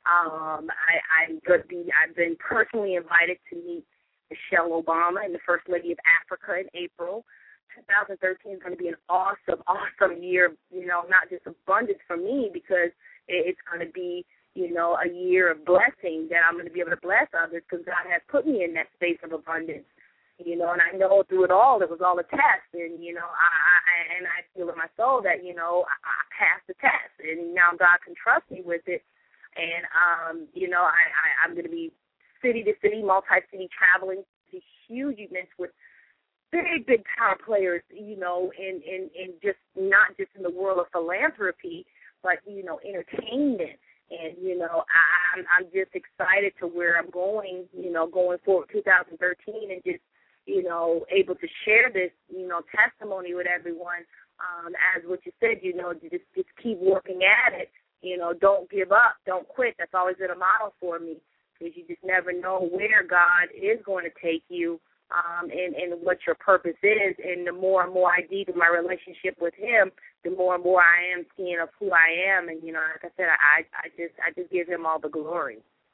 I've been personally invited to meet Michelle Obama and the First Lady of Africa in April. 2013 is going to be an awesome year, not just abundance for me, because it's going to be, a year of blessing that I'm going to be able to bless others, because God has put me in that space of abundance. And I know through it all, it was all a test. And, I feel in my soul that, I passed the test. And now God can trust me with it. And, I'm going to be city to city, multi-city traveling to huge events with big power players, in just not just in the world of philanthropy, but, entertainment. And, I'm just excited to where I'm going, going forward 2013, and just, able to share this, testimony with everyone. As what you said, just keep working at it. Don't give up, don't quit. That's always been a model for me, because you just never know where God is going to take you, and what your purpose is. And the more and more I deepen my relationship with him, the more and more I am seeing of who I am. And, like I said, I just give him all the glory.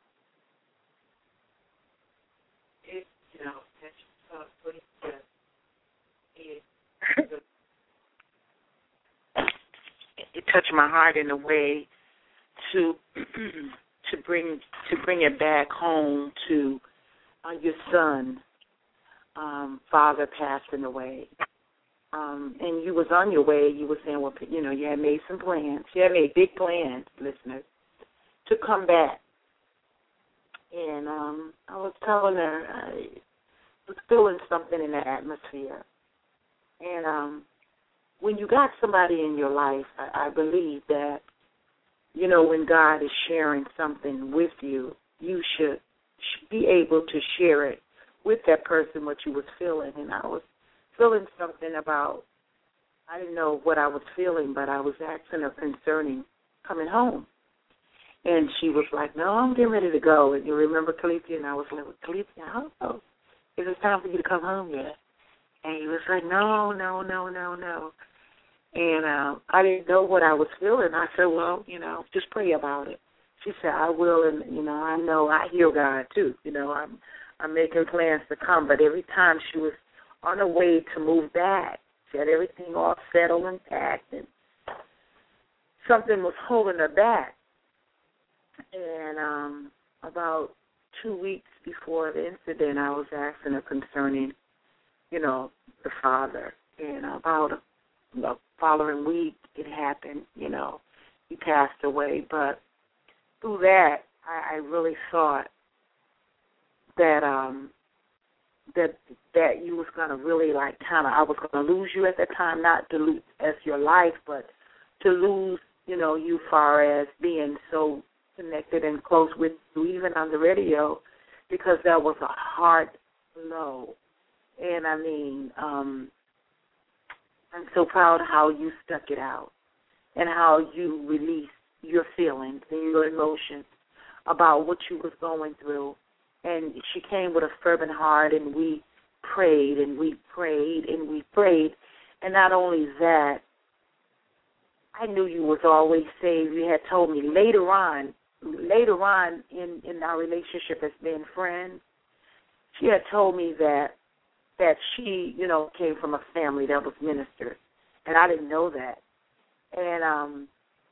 It touched my heart in a way to bring it back home to your son, father passing away, and you was on your way. You were saying, well, you had made some plans. You had made big plans, listeners, to come back. And I was telling her I was feeling something in the atmosphere. And when you got somebody in your life, I believe that, when God is sharing something with you, you should be able to share it with that person, what you was feeling. And I was feeling something about, I didn't know what I was feeling, but I was asking her concerning coming home. And she was like, no, I'm getting ready to go. And you remember Calipia? And I was like, Calipia, how is it time for you to come home yet? And he was like, no. And I didn't know what I was feeling. I said, well, just pray about it. She said, I will, and, I know I hear God, too. I'm making plans to come. But every time she was on her way to move back, she had everything all settled and packed, and something was holding her back. And about 2 weeks before the incident, I was asking her concerning, the father. And about the following week, it happened, he passed away. But through that, I really thought that that you was going to really, I was going to lose you at that time, not to lose as your life, but to lose, you far as being so connected and close with you, even on the radio, because that was a hard blow. And, I I'm so proud of how you stuck it out and how you released your feelings and your emotions about what you was going through. And she came with a fervent heart, and we prayed and we prayed and we prayed. And not only that, I knew you was always saved. You had told me later on in our relationship as being friends, she had told me that she, you know, came from a family that was ministered, and I didn't know that. And,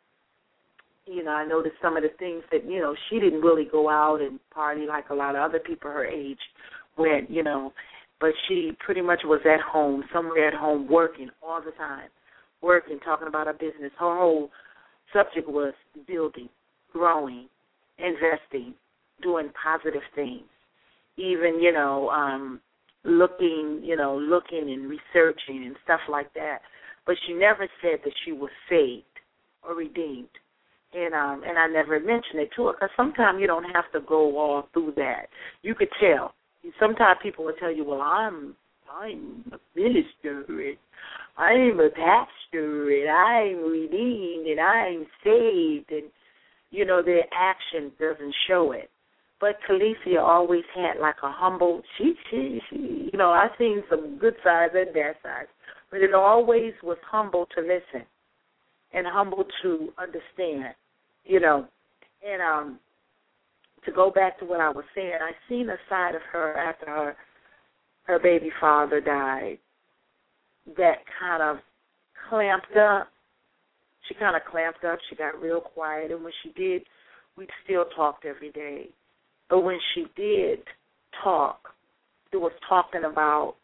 you know, I noticed some of the things that, you know, she didn't really go out and party like a lot of other people her age went, you know, but she pretty much was at home, somewhere at home, working all the time, working, talking about her business. Her whole subject was building, growing, investing, doing positive things, even, you know, looking and researching and stuff like that. But she never said that she was saved or redeemed. And I never mentioned it to her, because sometimes you don't have to go all through that. You could tell. Sometimes people will tell you, well, I'm a minister, and I'm a pastor, and I'm redeemed, and I'm saved, and, you know, their action doesn't show it. But Califia always had like a humble, she you know, I've seen some good sides and bad sides, but it always was humble to listen and humble to understand, you know. And to go back to what I was saying, I seen a side of her after her baby father died that kind of clamped up. She kind of clamped up. She got real quiet, and when she did, we still talked every day. But when she did talk, it was talking about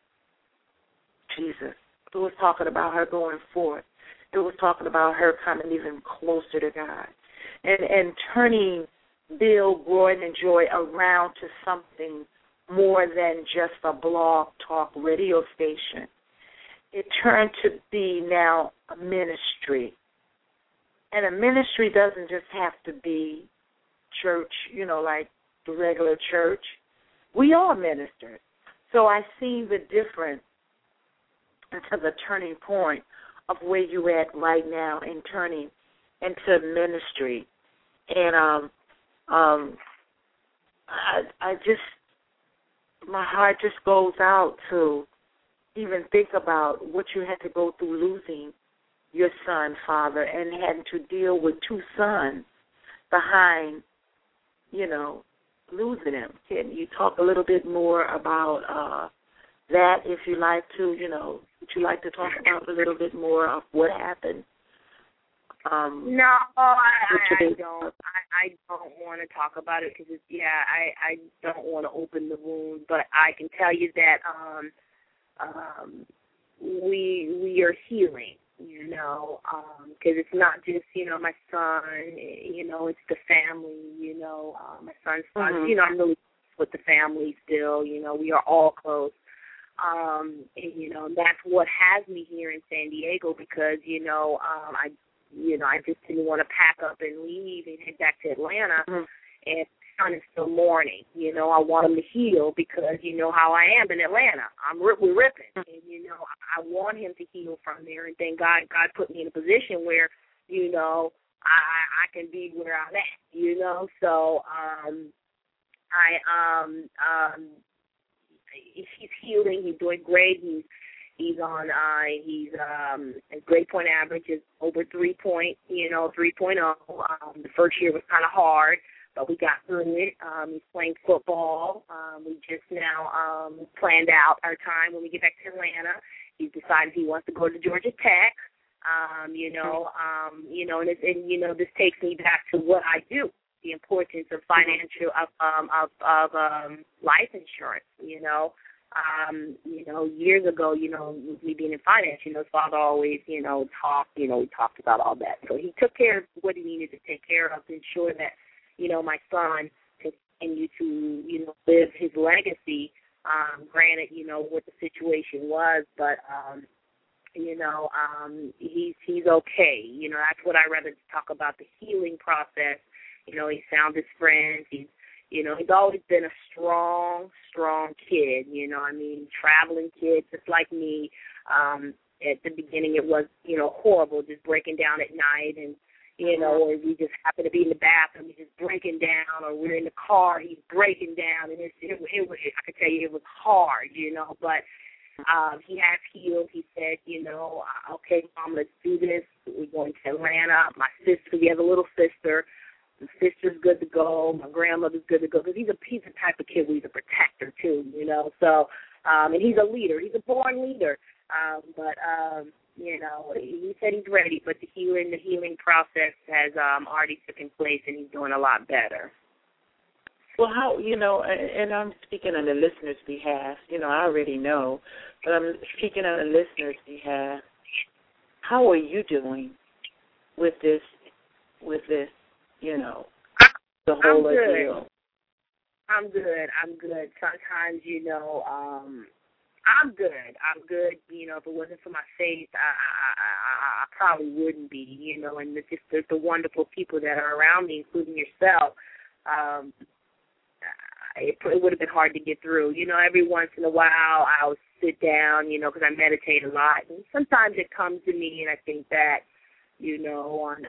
Jesus. It was talking about her going forth. It was talking about her coming even closer to God and turning Bill, Gordon, and Joy around to something more than just a blog talk radio station. It turned to be now a ministry. And a ministry doesn't just have to be church, you know, like the regular church. We all ministers. So I see the difference into the turning point of where you at right now in turning into ministry. And I just, my heart just goes out to even think about what you had to go through losing your son, Father, and having to deal with two sons behind, you know, losing him. Can you talk a little bit more about that, if you like to, you know, would you like to talk about a little bit more of what happened? No, I don't. I don't want to talk about it because, I don't want to open the wound. But I can tell you that we are healing, you know, because it's not just, you know, my son, you know, it's the family, you know, my son's son. You know, I'm really close with the family still, you know, we are all close. And, you know, that's what has me here in San Diego because, you know, I just didn't want to pack up and leave and head back to Atlanta. And my son is still mourning. You know, I want him to heal because you know how I am in Atlanta. We're ripping. And, you know, I want him to heal from there. And thank God put me in a position where, you know, I can be where I'm at, you know. So he's healing. He's doing great. He's on his grade point average is over 3.0. The first year was kind of hard, but we got through it. He's playing football. We just now planned out our time when we get back to Atlanta. He's decided he wants to go to Georgia Tech. And this takes me back to what I do. The importance of financial of life insurance. Years ago, with me being in finance, his father always, we talked about all that. So he took care of what he needed to take care of to ensure that, my son continued to, live his legacy. Granted, what the situation was, but he's okay. That's what I rather talk about, the healing process. He found his friends. He's always been a strong kid, traveling kid, just like me. at the beginning it was, horrible, just breaking down at night and, or we just happen to be in the bathroom, he's just breaking down, or we're in the car, he's breaking down, and it was, I can tell you it was hard, but he has healed. He said, okay, Mom, let's do this. We're going to Atlanta. My sister, we have a little sister. My sister's good to go. My grandmother's good to go. Because he's the type of kid where he's a protector, too, So, and he's a leader. He's a born leader. He said he's ready, but the healing process has already taken place, and he's doing a lot better. Well, how, and I'm speaking on the listeners' behalf. I already know, but I'm speaking on the listeners' behalf. How are you doing with this, the whole ordeal? I'm good. Sometimes, I'm good. If it wasn't for my faith, I probably wouldn't be, and just the wonderful people that are around me, including yourself. It would have been hard to get through. Every once in a while I'll sit down, because I meditate a lot. And sometimes it comes to me and I think back, on,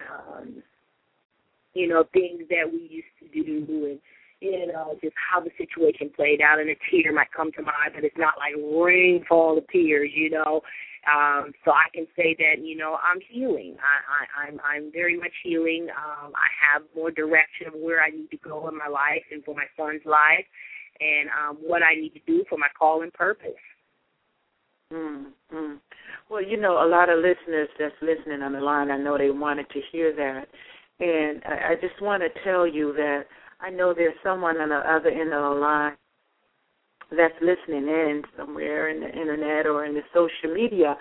things that we used to do and, just how the situation played out. And a tear might come to mind, but it's not like rainfall of tears, So I can say that, I'm healing. I'm very much healing. I have more direction of where I need to go in my life and for my son's life and what I need to do for my call and purpose. Mm-hmm. Well, a lot of listeners that's listening on the line, I know they wanted to hear that. And I just want to tell you that I know there's someone on the other end of the line that's listening in somewhere in the internet or in the social media.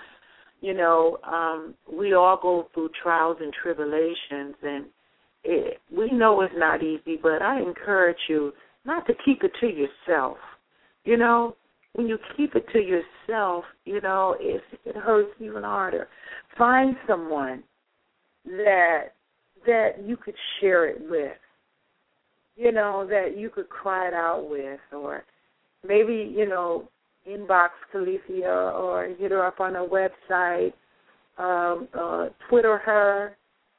We all go through trials and tribulations, and we know it's not easy, but I encourage you not to keep it to yourself. When you keep it to yourself, it hurts even harder. Find someone that you could share it with, that you could cry it out with, or maybe, inbox Califia or hit her up on her website, Twitter her,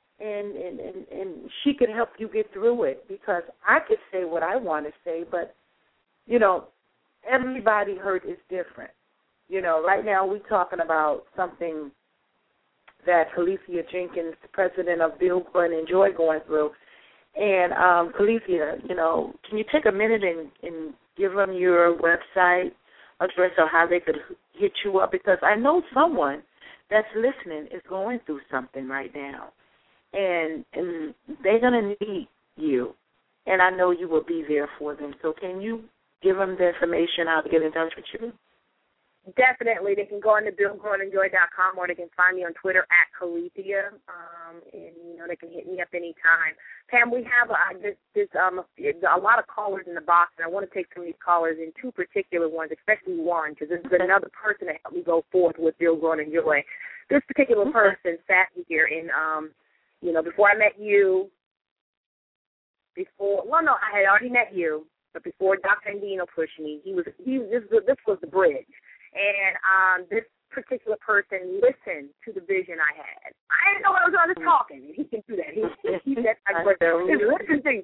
and she could help you get through it, because I could say what I want to say, but, everybody hurt is different. Right now we're talking about something that Califia Jenkins, president of Build, Grow, and Enjoy, going through. And, Califia, can you take a minute and give them your website address or how they could hit you up? Because I know someone that's listening is going through something right now, and they're going to need you, and I know you will be there for them. So can you give them the information how to get in touch with you? Definitely. They can go on to BuildGrowAndEnjoy.com, or they can find me on Twitter at Califia, and, they can hit me up anytime. Pam, we have a lot of callers in the box, and I want to take some of these callers in two particular ones, especially one, because there's been another person that helped me go forth with Build, Grow, and Enjoy. This particular person sat here in, before I met you, I had already met you, but before Dr. Andino pushed me, this was the bridge. And this particular person listened to the vision I had. I didn't know I was talking. He can do that. He said, listen to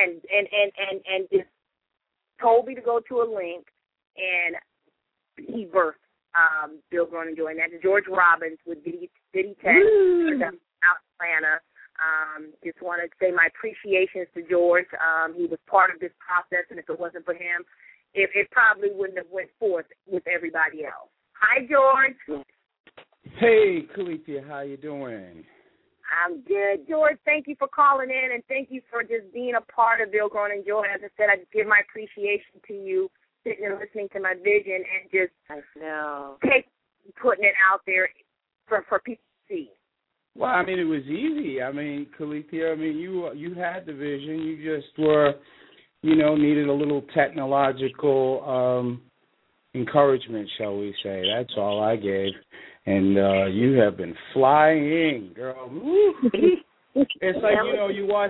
and just told me to go to a link, and he birthed Build, Grow, and Enjoy. And that's George Robbins with Diddy Tech out in Atlanta. Just want to say my appreciations to George. He was part of this process, and if it wasn't for him, it probably wouldn't have went forth with everybody else. Hi, George. Hey, Califia, how you doing? I'm good, George. Thank you for calling in, and thank you for just being a part of Build, Grow, and Enjoy. As I said, I just give my appreciation to you, sitting and listening to my vision, and just putting it out there for people to see. Well, it was easy. Califia, you had the vision. You just were, needed a little technological encouragement, shall we say. That's all I gave. And you have been flying, girl. It's like, you watch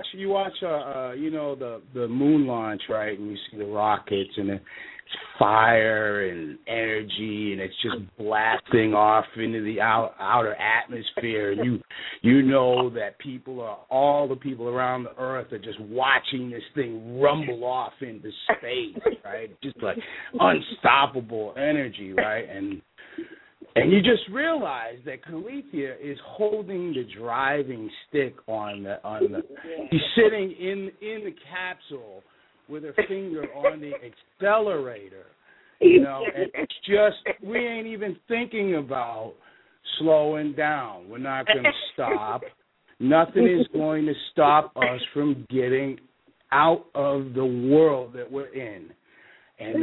the moon launch, right? And you see the rockets and it's fire and energy, and it's just blasting off into the outer atmosphere. And you know that all the people around the earth are just watching this thing rumble off into space, right? Just like unstoppable energy, right? And you just realize that Calethea is holding the driving stick on the. She's sitting in the capsule with her finger on the accelerator, and it's just, we ain't even thinking about slowing down. We're not going to stop. Nothing is going to stop us from getting out of the world that we're in. And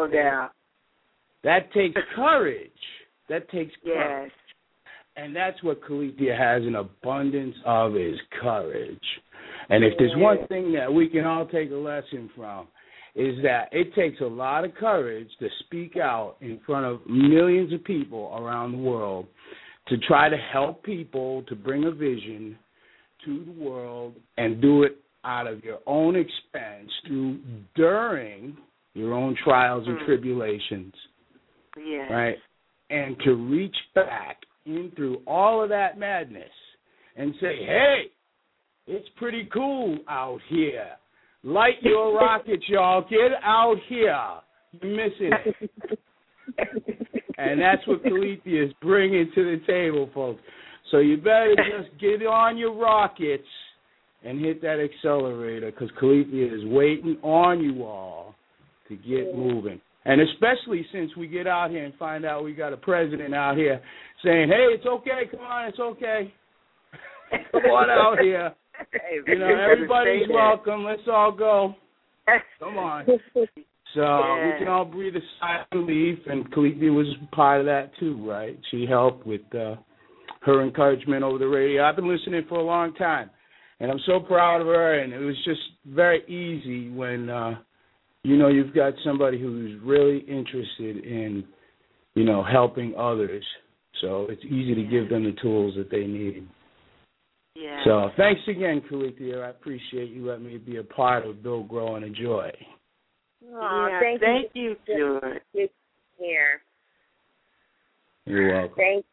that takes courage. That takes courage. And that's what Calethea has an abundance of, is courage. And if there's one thing that we can all take a lesson from, is that it takes a lot of courage to speak out in front of millions of people around the world to try to help people, to bring a vision to the world, and do it out of your own expense during your own trials and tribulations. Right? And to reach back in through all of that madness and say, hey, it's pretty cool out here. Light your rockets, y'all. Get out here. You're missing it. And that's what Calethea is bringing to the table, folks. So you better just get on your rockets and hit that accelerator, because Calethea is waiting on you all to get moving. And especially since we get out here and find out we got a president out here saying, hey, it's okay, come on, it's okay. Come on out here. Everybody's welcome. Let's all go. Come on. So we can all breathe a sigh of relief, and Calethea was part of that too, right? She helped with her encouragement over the radio. I've been listening for a long time, and I'm so proud of her, and it was just very easy when you've got somebody who's really interested in, helping others. So it's easy to give them the tools that they need. Yeah. So thanks again, Calethea. I appreciate you letting me be a part of Build, Grow, and Enjoy. Thank you, George. Here. You're welcome. Thanks.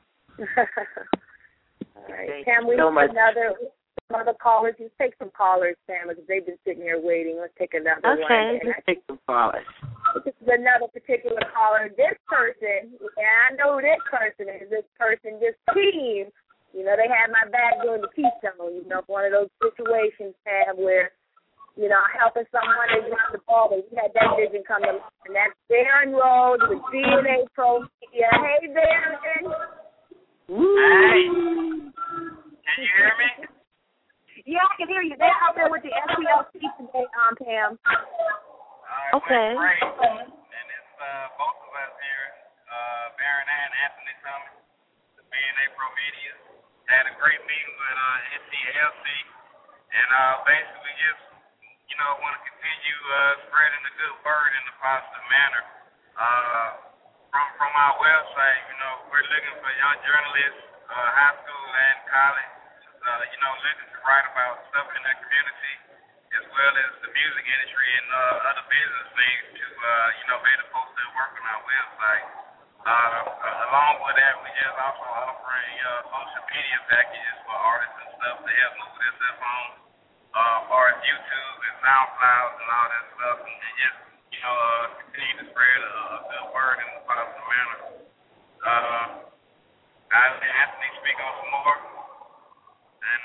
All right, Pam, we have another callers. You take some callers, Pam, because they've been sitting here waiting. Let's take another one. Okay, let's take some callers. This is another particular caller. This person, and I know who this person is. This person, this team, they had my back during the Keystone. One of those situations, Pam, where, helping someone they dropped the ball, but we had that vision come to life. And that's Baron Rhodes with DNA Pro Media. Hey, Baron. Hey. Can you hear me? Yeah, I can hear you. They're out there with the SPLC today, Pam. Okay. Great. And it's both of us here, Baron and Anthony Thomas, the BNA Pro Media. Had a great meeting with NCLC, and basically just, want to continue spreading the good word in a positive manner. From our website, we're looking for young journalists, high school and college, looking to write about stuff in their community, as well as the music industry and other business things to, be able to post their work on our website. Along with that, we just also offering social media packages for artists and stuff to help move themselves on, as far as YouTube and SoundCloud and all that stuff, and just, continue to spread a good word in a positive manner. I'll let Anthony speak on some more. And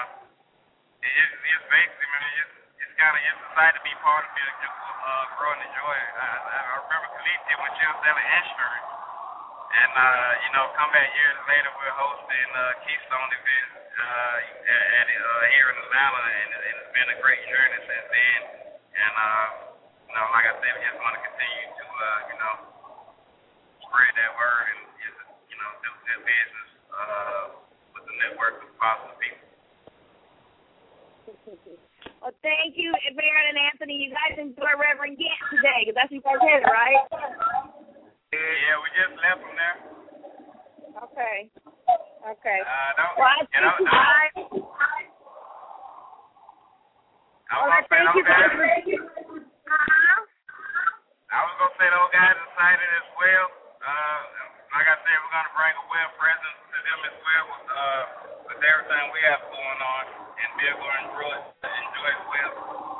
it's basically, man, it's kind of exciting to be part of it, grow and enjoy it. I remember Calethea when she was selling insurance. And, come back years later, we're hosting Keystone events here in Atlanta, and it's been a great journey since then. And, like I said, we just want to continue to, spread that word and just, do good business with the network of positive people. Well, thank you, Baron and Anthony. You guys enjoy Reverend Gant today, because that's what you guys did, right? Yeah, we just left from there. Okay. Don't want to thank you guys. I was going to say those guys excited as well. Like I said, we're going to bring a well presence to them as well with everything we have going on, and be able to enjoy as well.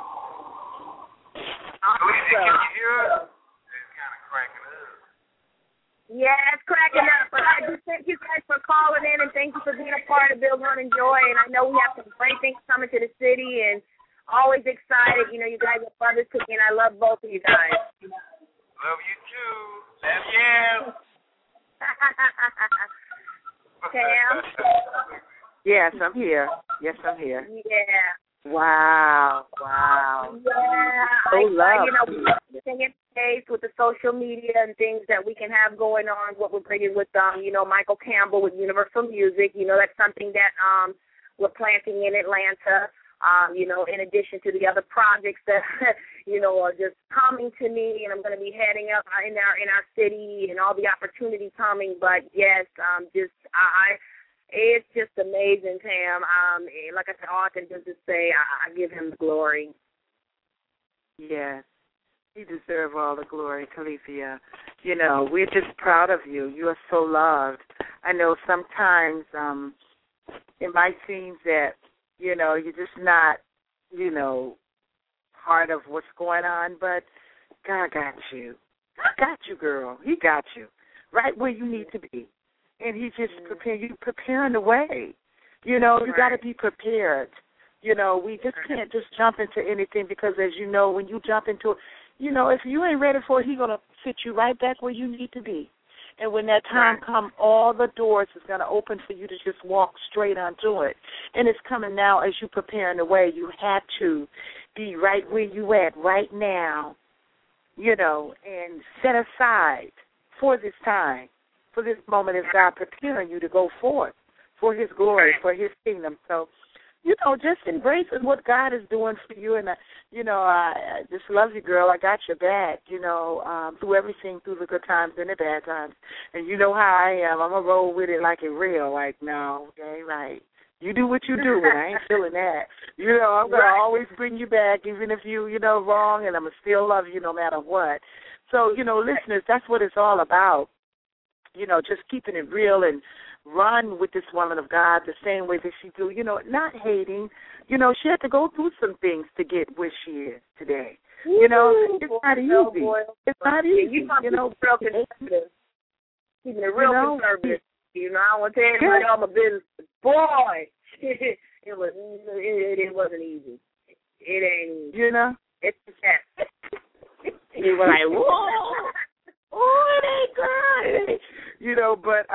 Awesome. Can you hear us? It's kind of cracking up. Yeah, it's cracking up. But I just thank you guys for calling in, and thank you for being a part of Build, Grow, and Enjoy. And I know we have some great things coming to the city, and always excited. You know, you guys are brothers to me, and I love both of you guys. Love you too. Love you. Pam? Yes, I'm here. Yeah. Wow. Yeah, we're staying pace with the social media and things that we can have going on. What we're bringing with Michael Campbell with Universal Music. You know, that's something that we're planting in Atlanta. In addition to the other projects that are just coming to me, and I'm going to be heading up in our city and all the opportunity coming. But yes, it's just amazing, Tam. Like I said, all I can just say, I give him the glory. Yes, you deserve all the glory, Califia. We're just proud of you. You are so loved. I know sometimes it might seem that, you're just not, part of what's going on, but God got you. God got you, girl. He got you right where you need to be. And he just preparing the way. You got to be prepared. We just can't just jump into anything because, as you know, when you jump into it, if you ain't ready for it, he's going to fit you right back where you need to be. And when that time comes, all the doors is going to open for you to just walk straight onto it. And it's coming now as you preparing the way. You have to be right where you at right now, and set aside for this time, for this moment as God preparing you to go forth for his glory, for his kingdom. So, just embrace what God is doing for you. And, I just love you, girl. I got your back, through everything, through the good times and the bad times. And you know how I am. I'm going to roll with it like it real. Like, no, that ain't right. You do what you do, and I ain't feeling that. I'm going to always bring you back, even if you, wrong, and I'm going to still love you no matter what. So, listeners, that's what it's all about. Just keeping it real and run with this woman of God the same way that she do, not hating. She had to go through some things to get where she is today. It's not easy. It's not easy. Keeping it real conservative. I don't want to tell anybody all my business. Boy, it wasn't easy. It ain't easy. It's a test. You were like, whoa. Oh, it ain't good. But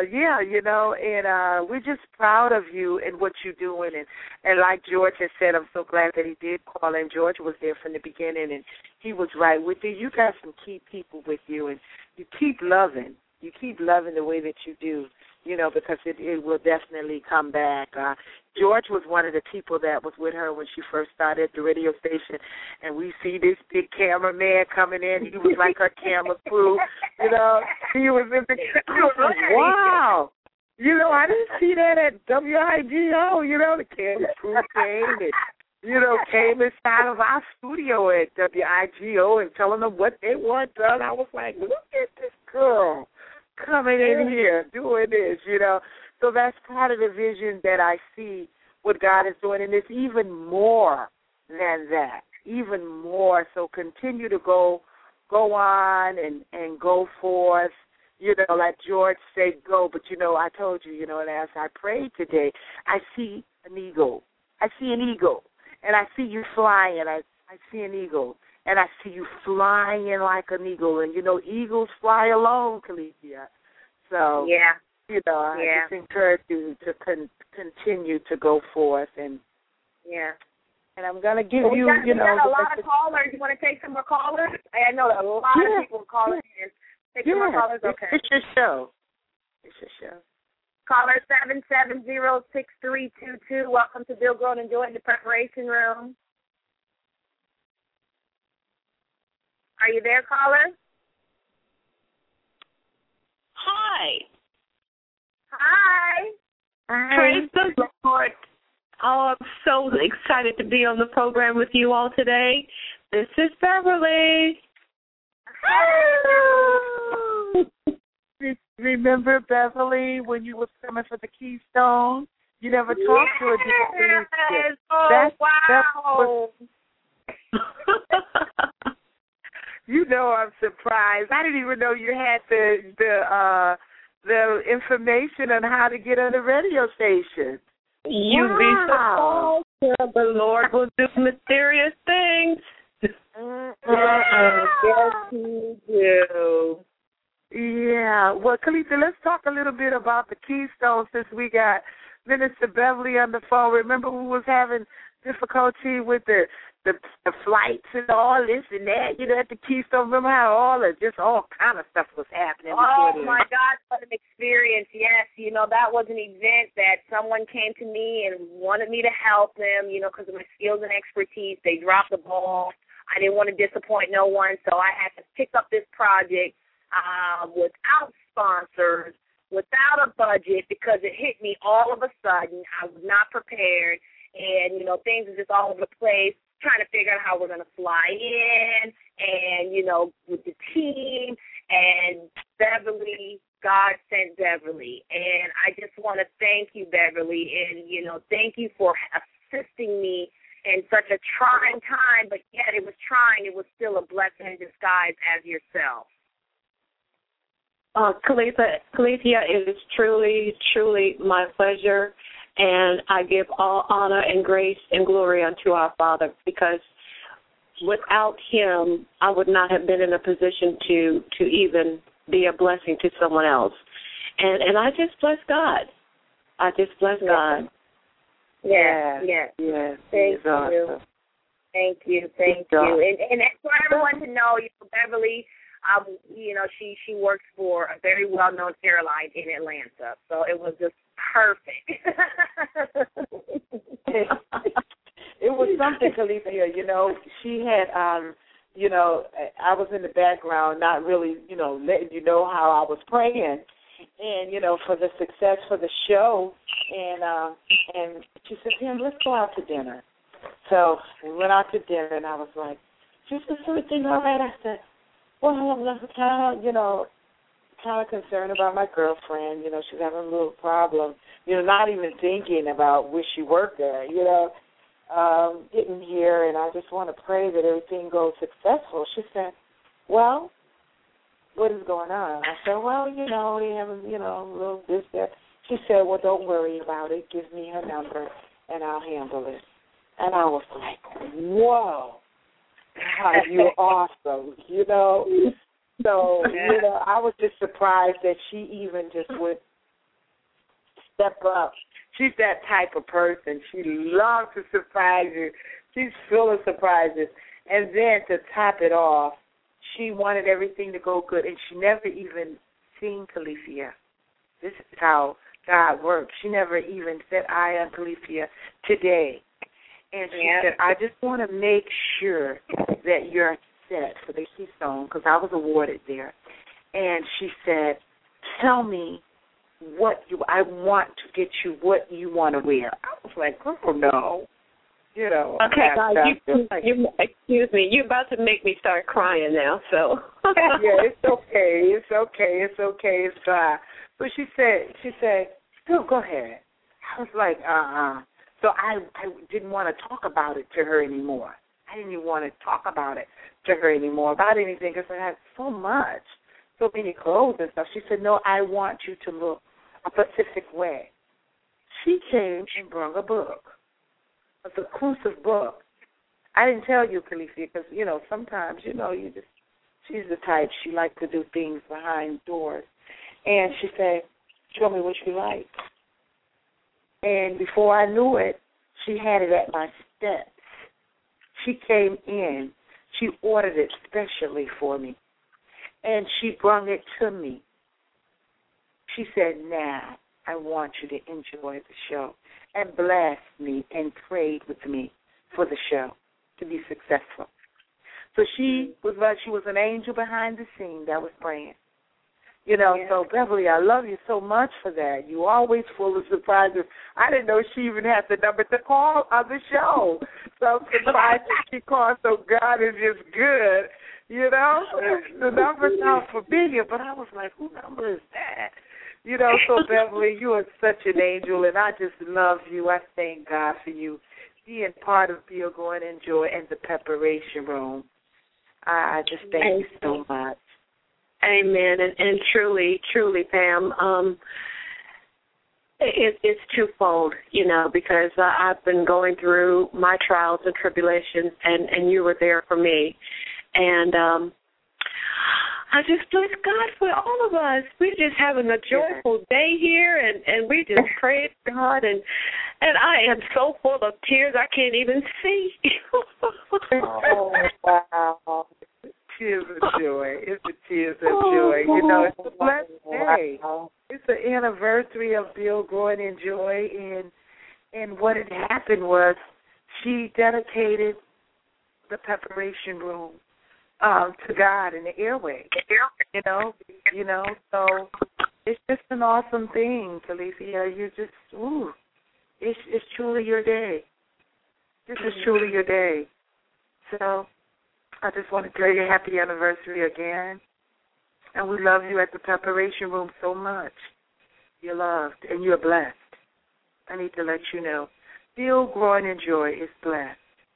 we're just proud of you and what you're doing. And like George has said, I'm so glad that he did call in. George was there from the beginning, and he was right with you. You got some key people with you, and you keep loving. You keep loving the way that you do, because it will definitely come back. George was one of the people that was with her when she first started at the radio station, and we see this big cameraman coming in. He was like her camera crew, He was in the wow. I didn't see that at WIGO, the camera crew came and, came inside of our studio at WIGO and telling them what they want done. I was like, look at this girl coming in here doing this, So that's part of the vision that I see what God is doing, and it's even more than that, even more. So continue to go on and go forth, like George said, go. But, I told you, and as I prayed today, I see an eagle. I see an eagle, and I see you flying. I see an eagle. And I see you flying like an eagle. And, eagles fly alone, Califia. So, I just encourage you to continue to go forth. And I'm going to give we got a lot of callers. You want to take some more callers? I know that a lot of people are calling in. Take some more callers? Okay. It's your show. Caller 770-6322. Welcome to Build, Grow, and Enjoy in the Preparation Room. Are you there, caller? Hi. Hi. Praise the Lord. Oh, I'm so excited to be on the program with you all today. This is Beverly. Remember, Beverly, when you was coming for the Keystone? You never talked to her. Yes. Oh, wow. You know I'm surprised. I didn't even know you had the information on how to get on the radio station. You'd be surprised. The Lord will do mysterious things. Yes, He do. Yeah. Well, Kalita, let's talk a little bit about the Keystone since we got Minister Beverly on the phone. Remember we was having difficulty with the flights and all this and that, at the Keystone. Remember how all kind of stuff was happening before Oh, my God, what an experience. Yes, that was an event that someone came to me and wanted me to help them, because of my skills and expertise. They dropped the ball. I didn't want to disappoint no one, so I had to pick up this project without sponsors, without a budget, because it hit me all of a sudden. I was not prepared, and, things are just all over the place, trying to figure out how we're going to fly in and, with the team. And Beverly, God sent Beverly. And I just want to thank you, Beverly, and, thank you for assisting me in such a trying time, but yet it was trying. It was still a blessing in disguise as yourself. Calethia, it is truly, truly my pleasure, and I give all honor and grace and glory unto our Father, because without Him, I would not have been in a position to even be a blessing to someone else. And I just bless God. God. Yes. Thank you. Awesome. Thank you. And for everyone to know, Beverly, she works for a very well-known airline in Atlanta, so it was just perfect. It was something, Kalithia. She had, I was in the background, not really, letting you know how I was praying, and for the success for the show, and she said, "Pam, let's go out to dinner." So we went out to dinner, and I was like, "Is everything all right?" I said, "Well, I'm kind of concerned about my girlfriend. She's having a little problem. Not even thinking about where she worked at. Getting here, and I just want to pray that everything goes successful." She said, "Well, what is going on?" I said, "Well, they have a little this, that." She said, "Well, don't worry about it. Give me her number, and I'll handle it." And I was like, "Whoa, God, you're awesome," So, I was just surprised that she even just would step up. She's that type of person. She loves to surprise you. She's full of surprises. And then to top it off, she wanted everything to go good, and she never even seen Kalithia. This is how God works. She never even said, "I am Kalithia today." And she said, "I just want to make sure that you're set for the Keystone," because I was awarded there. And she said, "Tell me I want to get you what you want to wear." I was like, "Oh, no." Okay, guys, you excuse me. You're about to make me start crying now, so. Yeah, it's okay. It's fine. But she said, "No, go ahead." I was like, So I didn't want to talk about it to her anymore. I didn't even want to talk about it to her anymore, about anything, because I had so many clothes and stuff. She said, "No, I want you to look a specific way." She came and brought a book, a seclusive book. I didn't tell you, Kalithia, because, sometimes, she's the type, she likes to do things behind doors. And she said, "Show me what you like." And before I knew it, she had it at my steps. She came in. She ordered it specially for me. And she brought it to me. She said, "Now, I want you to enjoy the show," and blessed me and prayed with me for the show to be successful. So she was an angel behind the scene that was praying. You know, so Beverly, I love you so much for that. You always full of surprises. I didn't know she even had the number to call on the show. So I'm surprised that she called. So God is just good. You know, the number sounds familiar, but I was like, whose number is that? You know, so Beverly, you are such an angel, and I just love you. I thank God for you being part of Feel Grow and Enjoy and the Preparation Room. I just thank you so much. Amen. And truly, Pam, it's twofold, you know, because I've been going through my trials and tribulations, and you were there for me. And I just bless God for all of us. We're just having a joyful day here, and we just praise God. And I am so full of tears I can't even see. Oh, wow. Tears of joy. It's the tears of joy. You know, it's a blessed day. It's the anniversary of Feel Grow and Enjoy, and what had happened was she dedicated the Preparation Room to God in the airway. You know, so it's just an awesome thing, Talithia. You just, it's truly your day. This is truly your day. So I just want to tell you happy anniversary again. And we love you at the Preparation Room so much. You're loved and you're blessed. I need to let you know. Feel, Grow, and Enjoy is blessed.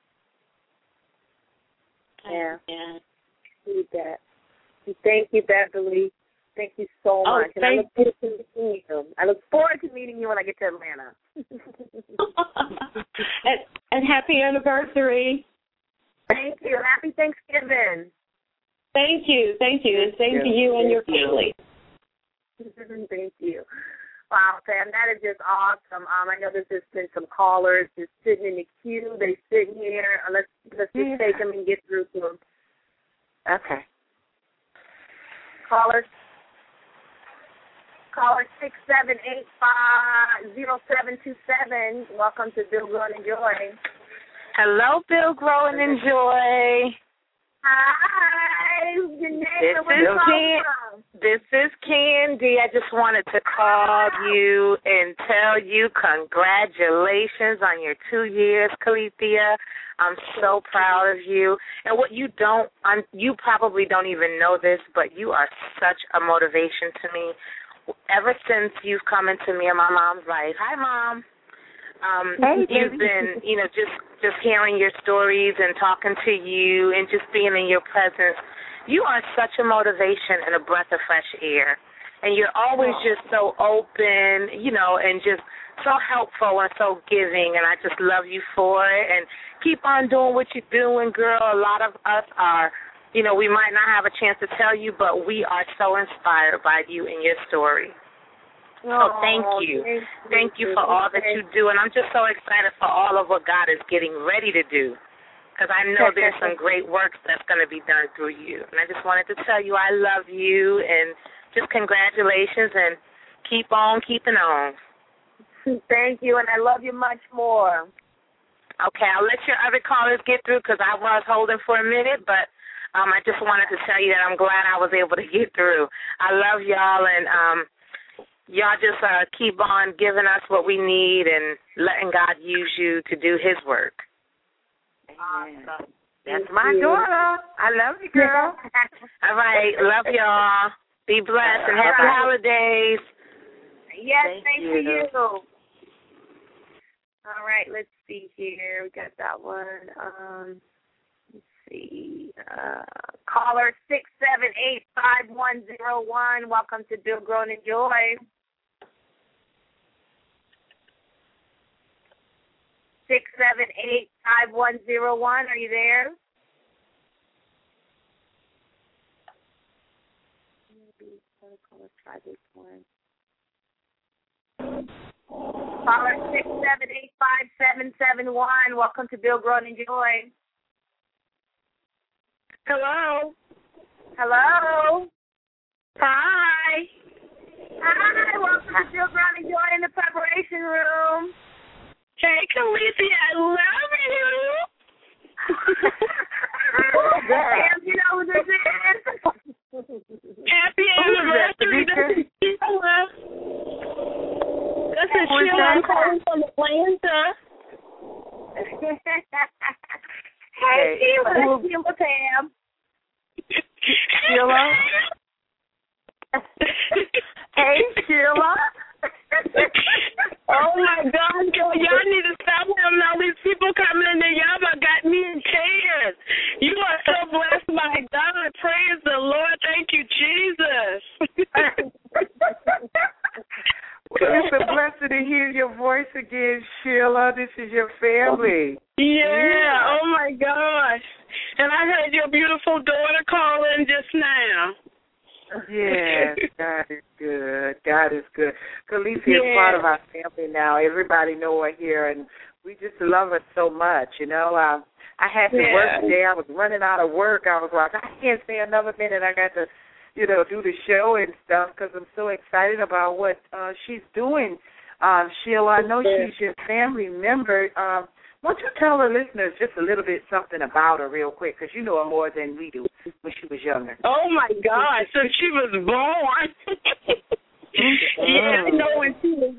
Yeah. Need that. Thank you, Beverly. Thank you so much. And I look forward to meeting you. I look forward to meeting you when I get to Atlanta. and happy anniversary. Thank you. Happy Thanksgiving. Thank you. And same to you and your family. Thank you. Wow, Pam, that is just awesome. I know there's just been some callers just sitting in the queue. They're sitting here. Let's just take them and get through to them. Okay. Caller 678-50727. Welcome to Feel Grow and Enjoy. Hello, Feel Grow and Enjoy. Hi. Your name This is Candy. I just wanted to call you and tell you congratulations on your 2 years, Calethea. I'm so proud of you. And what you probably don't even know this, but you are such a motivation to me. Ever since you've come into me and my mom's life, hi, Mom. You've been, just hearing your stories and talking to you and just being in your presence. You are such a motivation and a breath of fresh air. And you're always just so open, and just so helpful and so giving. And I just love you for it. And keep on doing what you're doing, girl. A lot of us are, we might not have a chance to tell you, but we are so inspired by you and your story. So thank you. Thank you for all that you do. And I'm just so excited for all of what God is getting ready to do, because I know there's some great work that's going to be done through you. And I just wanted to tell you I love you, and just congratulations, and keep on keeping on. Thank you, and I love you much more. Okay, I'll let your other callers get through, because I was holding for a minute, but I just wanted to tell you that I'm glad I was able to get through. I love y'all, and y'all just keep on giving us what we need and letting God use you to do his work. Awesome. That's my daughter. I love you, girl. All right. Love y'all. Be blessed and happy holidays. Yes, thank you. All right, let's see here. We got that one. Let's see. Caller 678-5101. Welcome to Feel Grow and Enjoy. 678-5101. Are you there? Maybe let's try this one. Caller 678-5771. Welcome to Feel Grow and Enjoy. Hello. Hello. Hi. Hi. Welcome to Feel Grow and Enjoy in the Preparation Room. Hey, Calethea, I love you. Pam, you know who this is? Happy anniversary to Sheila, Pam. Sheila? Hey, Sheila? Oh, my God. Y'all need to stop having all these people coming in there. Y'all about got me in tears. You are so blessed, my God. Praise the Lord. Thank you, Jesus. Well, it's a blessing to hear your voice again, Sheila. This is your family. Yeah. Oh, my gosh. And I heard your beautiful daughter call in just now. Yes, God is good. God is good. Khaleesi is part of our family now. Everybody know her here, and we just love her so much. You know, I had to work today. I was running out of work. I was like, I can't stay another minute. I got to, you know, do the show and stuff because I'm so excited about what she's doing. Sheila, I know she's your family member. Why don't you tell the listeners just a little bit something about her real quick, because you know her more than we do when she was younger. Oh, my gosh, so she was born. Yeah, I know when she was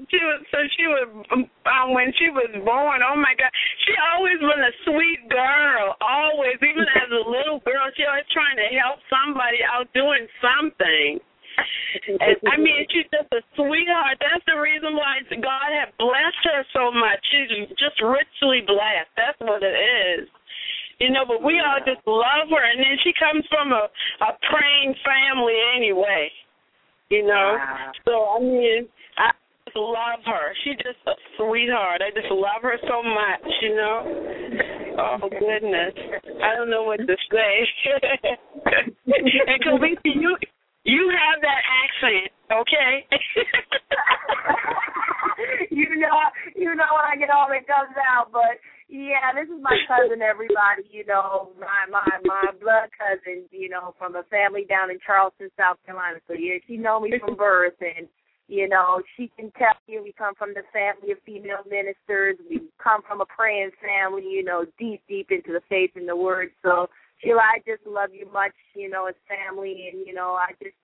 when she was born, oh, my God. She always been a sweet girl, always. Even as a little girl, she always trying to help somebody out doing something. And, I mean, she's just a sweetheart. That's the reason why God had blessed her so much. She's just richly blessed. That's what it is. You know, but we all just love her. And then she comes from a praying family anyway, you know. Wow. So, I mean, I just love her. She's just a sweetheart. I just love her so much, you know. Oh, goodness. I don't know what to say. And Khaleesi, you have that accent, okay? you know when I get all that comes out, but yeah, this is my cousin, everybody, you know, my blood cousin, you know, from a family down in Charleston, South Carolina. So yeah, she know me from birth, and you know, she can tell you we come from the family of female ministers. We come from a praying family, you know, deep into the faith and the word. So Sheila, I just love you much, you know, as family, and, you know, I just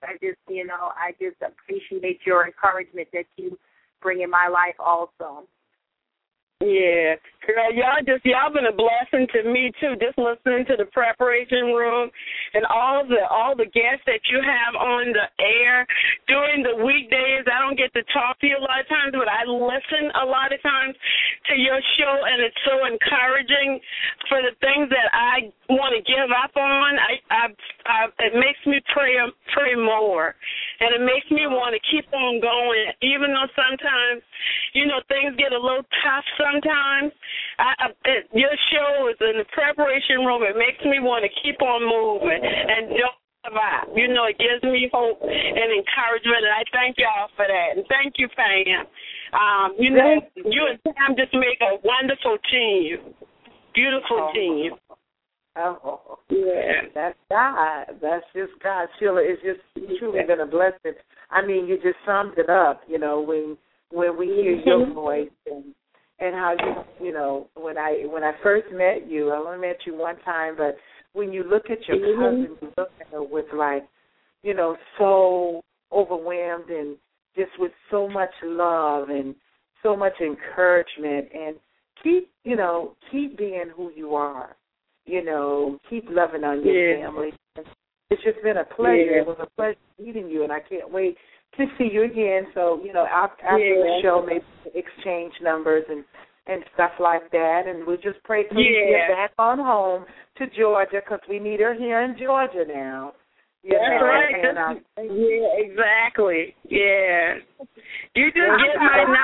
appreciate your encouragement that you bring in my life also. Yeah, girl, y'all been a blessing to me too. Just listening to the preparation room and all the guests that you have on the air during the weekdays. I don't get to talk to you a lot of times, but I listen a lot of times to your show, and it's so encouraging for the things that I want to give up on. It makes me pray more, and it makes me want to keep on going, even though sometimes, you know, things get a little tough. Sometimes your show is in the preparation room. It makes me want to keep on moving and don't give up. You know, it gives me hope and encouragement, and I thank y'all for that. And thank you, Pam. You know, you and Pam just make a wonderful team. Beautiful team. Oh, yeah. That's God. That's just God. Sheila, it's just truly been a blessing. I mean, you just summed it up, you know, when we hear your voice and how you know, when I first met you, I only met you one time, but when you look at your cousin, you look at her with, like, you know, so overwhelmed and just with so much love and so much encouragement, and keep being who you are, you know, keep loving on your family. It's just been a pleasure. It was a pleasure meeting you, and I can't wait to see you again. So, you know, after the show, maybe exchange numbers and stuff like that. And we'll just pray for you to get back on home to Georgia, because we need her here in Georgia now. That's right. Yeah, exactly. Yeah. You just get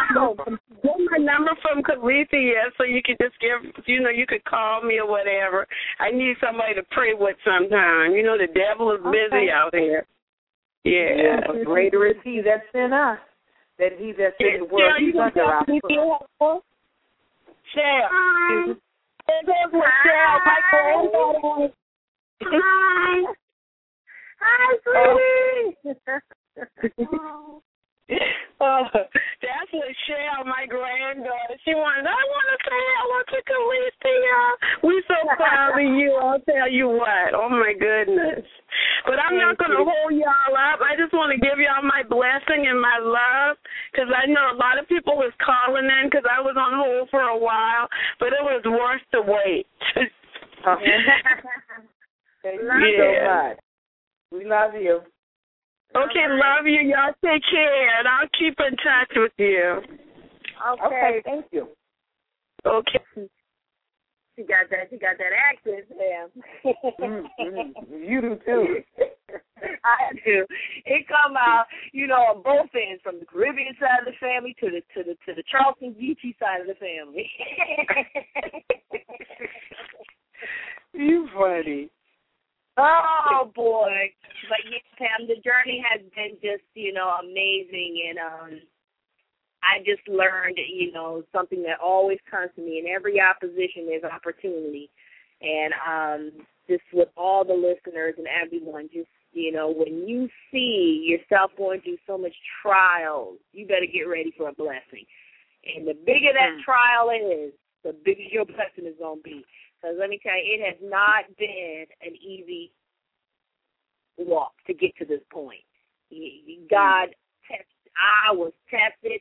my number from Khaleesi, so you can just you could call me or whatever. I need somebody to pray with sometime. You know, the devil is busy out here. Yeah. But greater is he that's in us than he that's in the world. He's under our foot. Shell. My granddaughter. Hi. Hi, sweetie. That's Michelle, my granddaughter. I want to say hello to Khaleesi. We so proud of you. I'll tell you what. Oh, my goodness. But I'm not going to hold y'all up. I just want to give y'all my blessing and my love, because I know a lot of people was calling in because I was on hold for a while, but it was worth the wait. Thank you so much. We love you. Okay, love you. Y'all take care, and I'll keep in touch with you. Okay, thank you. Okay. She got that accent, Sam. You do too. I do. It come out, on both ends, from the Caribbean side of the family to the Charleston Geechee side of the family. You funny. Oh boy! But yes, Pam, the journey has been just amazing, and I just learned something that always comes to me. In every opposition, there's opportunity, and just with all the listeners and everyone, just when you see yourself going through so much trials, you better get ready for a blessing. And the bigger that trial is, the bigger your blessing is going to be. Because let me tell you, it has not been an easy walk to get to this point. God tested. I was tested,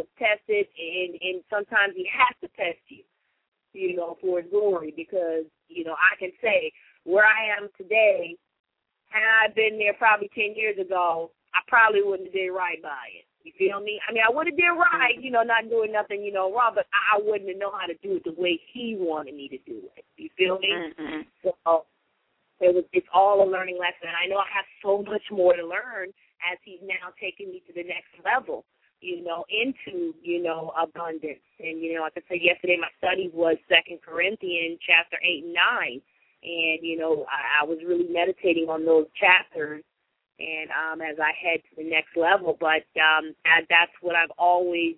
and sometimes He has to test you, for His glory. Because, I can say where I am today, had I been there probably 10 years ago, I probably wouldn't have did right by it. You feel me? I mean, I would have did right, not doing nothing, wrong, but I wouldn't have known how to do it the way He wanted me to do it. You feel me? Mm-hmm. So it's all a learning lesson. And I know I have so much more to learn as He's now taking me to the next level, into, abundance. And, like I said yesterday, my study was 2 Corinthians chapter 8 and 9. And, I was really meditating on those chapters. And as I head to the next level, but that's what I've always,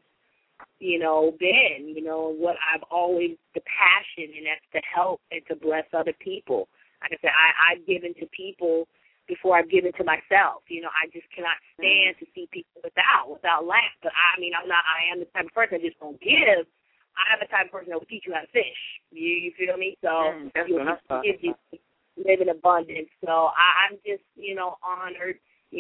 been, what I've always, the passion, and that's to help and to bless other people. Like I said, I've given to people before I've given to myself. I just cannot stand to see people without lack. But I am the type of person that just don't give. I'm the type of person that will teach you how to fish. You feel me? So you live in abundance. So I'm just, honored,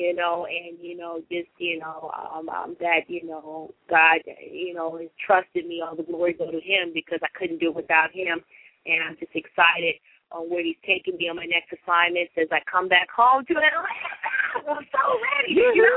and, just, that, God, has trusted me. All the glory go to Him, because I couldn't do it without Him. And I'm just excited on where He's taking me on my next assignments as I come back home to Atlanta. I'm so ready.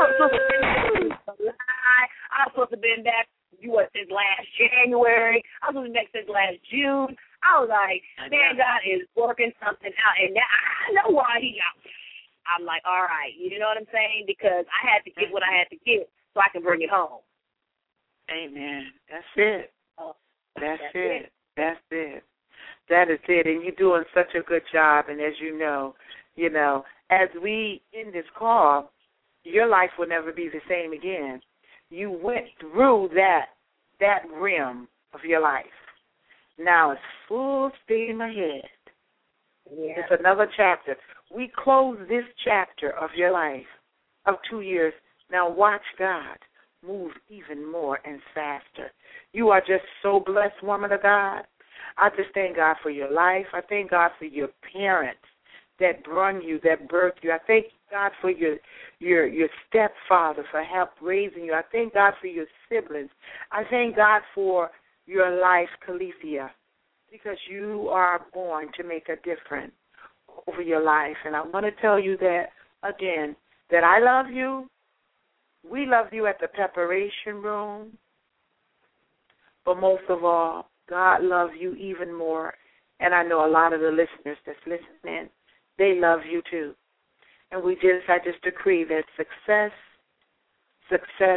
I was supposed to have been back since last January. I was supposed to be back since last June. I was like, man, God is working something out. And now I know why I'm like, all right, you know what I'm saying? Because I had to get what I had to get so I can bring it home. Amen. That's it. That's it. That's it. That is it. And you're doing such a good job. And as you know, as we end this call, your life will never be the same again. You went through that rim of your life. Now it's full steam ahead. Yeah. It's another chapter. We close this chapter of your life of 2 years. Now watch God move even more and faster. You are just so blessed, woman of God. I just thank God for your life. I thank God for your parents that brung you, that birthed you. I thank God for your stepfather for help raising you. I thank God for your siblings. I thank God for your life, Calethea, because you are born to make a difference over your life. And I want to tell you that, again, that I love you. We love you at the preparation room. But most of all, God loves you even more. And I know a lot of the listeners that's listening, they love you too. And I just decree that success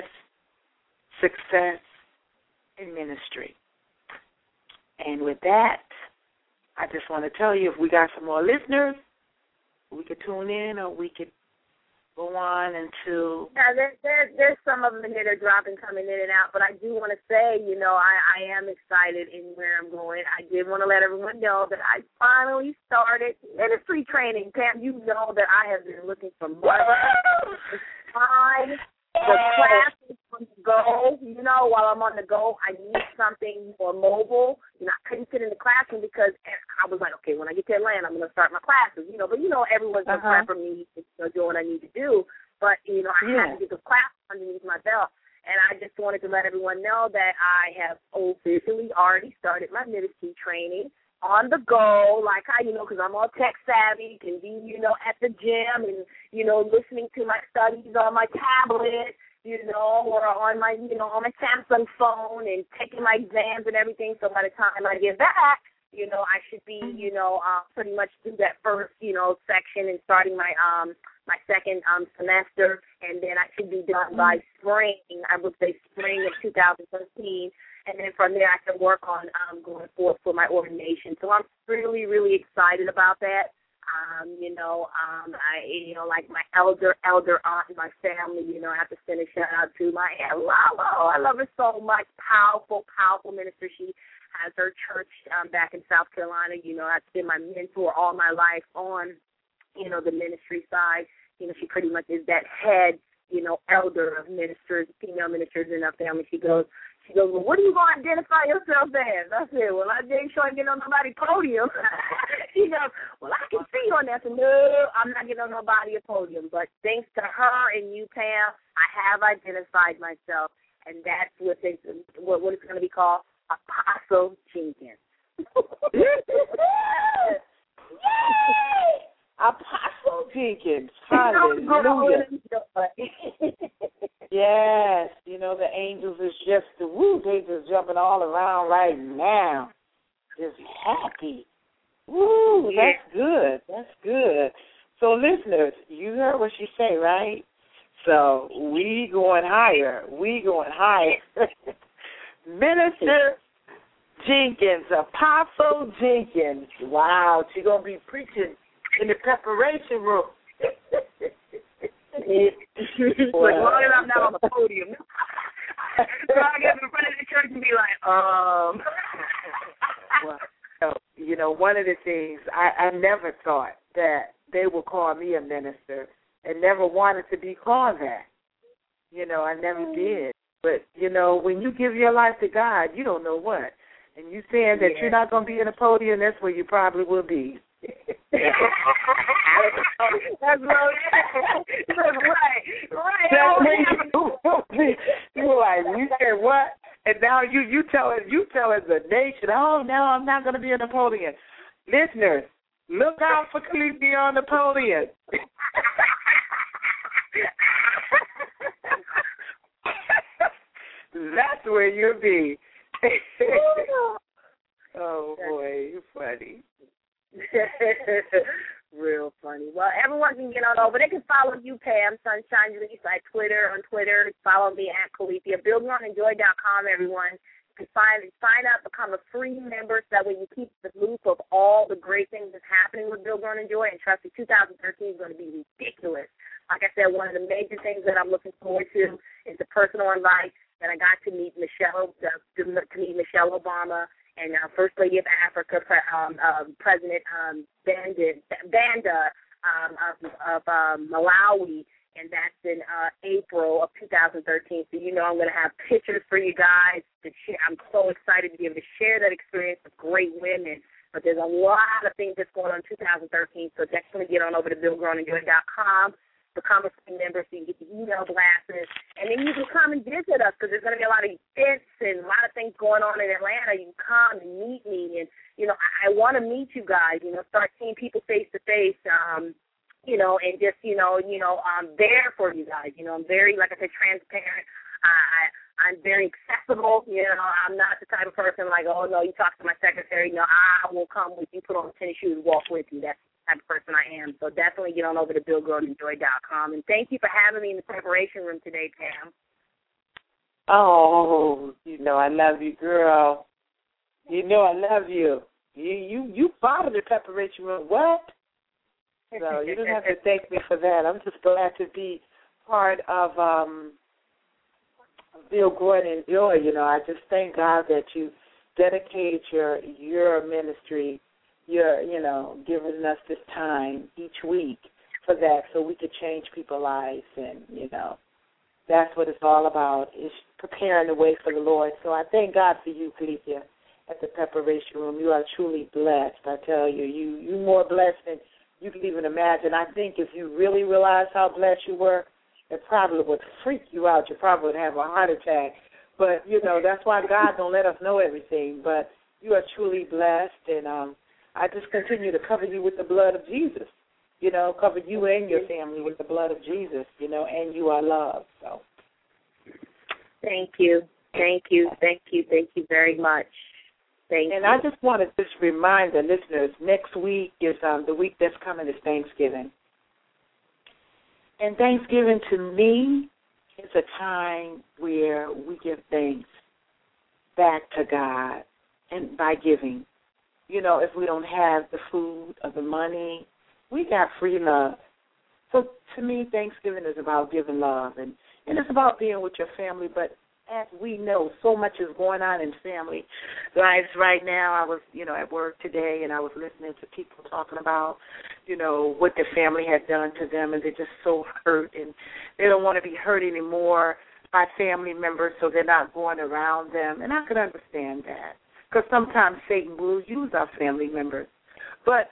in ministry. And with that, I just want to tell you, if we got some more listeners, we could tune in, or we could go on until... Yeah, there's some of them in here that are dropping, coming in and out, but I do want to say, I am excited in where I'm going. I did want to let everyone know that I finally started ministry training. Pam, you know that I have been looking for months to find the classes on the go. While I'm on the go, I need something more mobile. I couldn't sit in the classroom because I was like, okay, when I get to Atlanta, I'm going to start my classes. But everyone's going to prep for me to do what I need to do. But, I had to get the class underneath my belt. And I just wanted to let everyone know that I have officially already started my ministry training. on the go, like how, because I'm all tech savvy, can be, at the gym and, listening to my studies on my tablet, or on my, on my Samsung phone and taking my exams and everything. So by the time I get back, I should be, pretty much through that first, section and starting my my second semester, and then I should be done by spring. I would say spring of 2013. And then from there, I can work on going forth for my ordination. So I'm really, really excited about that. Like my elder aunt in my family, I have to send a shout out to my Aunt Lalo. I love her so much. Powerful, powerful minister. She has her church back in South Carolina. I've been my mentor all my life on, the ministry side. She pretty much is that head, elder of ministers, female ministers in our family. She goes, well, what are you going to identify yourself as? I said, well, I ain't sure I get on nobody's podium. She goes, well, I can see you on that. I said, no, I'm not getting on nobody's podium. But thanks to her and you, Pam, I have identified myself, and that's what it's going to be called, Apostle Jenkins. Yay! Apostle Jenkins. Hallelujah. Yes, the angels is just, they just jumping all around right now. Just happy. Woo, that's good. That's good. So, listeners, you heard what she say, right? So, we going higher. Minister Jenkins, Apostle Jenkins. Wow, she's going to be preaching in the preparation room. As long as I'm not on the podium. So I get in front of the church and be like, Well, one of the things, I never thought that they would call me a minister and never wanted to be called that. I never did. But, when you give your life to God, you don't know what. And you saying that you're not going to be in a podium, that's where you probably will be. That's right. You're like, you said what? And now you telling the nation, oh no, I'm not going to be on the podium. Listeners, look out for Khaleesi on the podium. That's where you'll be. Oh boy, you're funny. Real funny. Well, everyone can get on over. They can follow you, Pam Sunshine Release, on Twitter. Follow me at Khaleesi. BuildGrownEnjoy.com, everyone. You can sign up, become a free member, so that way you keep the loop of all the great things that's happening with Build, Grow, and Enjoy. And trust me, 2013 is going to be ridiculous. Like I said, one of the major things that I'm looking forward to is the personal invite that I got to meet Michelle Obama and First Lady of Africa, President Banda of Malawi, and that's in April of 2013. So I'm going to have pictures for you guys to share. I'm so excited to be able to share that experience with great women. But there's a lot of things that's going on in 2013, so definitely get on over to BuildGrownEnjoy.com. Become a free member so you can get the email blasts, and then you can come and visit us because there's going to be a lot of events and a lot of things going on in Atlanta. You can come and meet me, and I want to meet you guys. Start seeing people face to face, and just I'm there for you guys. I'm very, like I said, transparent. I'm very accessible. I'm not the type of person like, oh no, you talk to my secretary. No, I will come with you, put on tennis shoes, and walk with you. That's type of person I am. So definitely get on over to BuildGrowEnjoy.com. And thank you for having me in the preparation room today, Pam. Oh, I love you, girl. I love you. You part of the preparation room. What? So you don't have to thank me for that. I'm just glad to be part of Build, Grow, and Enjoy. I just thank God that you dedicated your ministry. You're, giving us this time each week for that so we could change people's lives. And, that's what it's all about, is preparing the way for the Lord. So I thank God for you, Khaleesi, at the preparation room. You are truly blessed, I tell you. You're more blessed than you can even imagine. I think if you really realize how blessed you were, it probably would freak you out. You probably would have a heart attack. But, that's why God don't let us know everything. But You are truly blessed, and I just continue to cover you with the blood of Jesus. Cover you and your family with the blood of Jesus, and you are loved. So, thank you very much. Thank you. And I just want to just remind the listeners, next week is the week that's coming is Thanksgiving. And Thanksgiving to me is a time where we give thanks back to God and by giving. If we don't have the food or the money, we got free love. So to me, Thanksgiving is about giving love, and it's about being with your family. But as we know, so much is going on in family lives right now. I was, at work today, and I was listening to people talking about, what their family had done to them, and they're just so hurt, and they don't want to be hurt anymore by family members, so they're not going around them. And I can understand that, because sometimes Satan will use our family members. But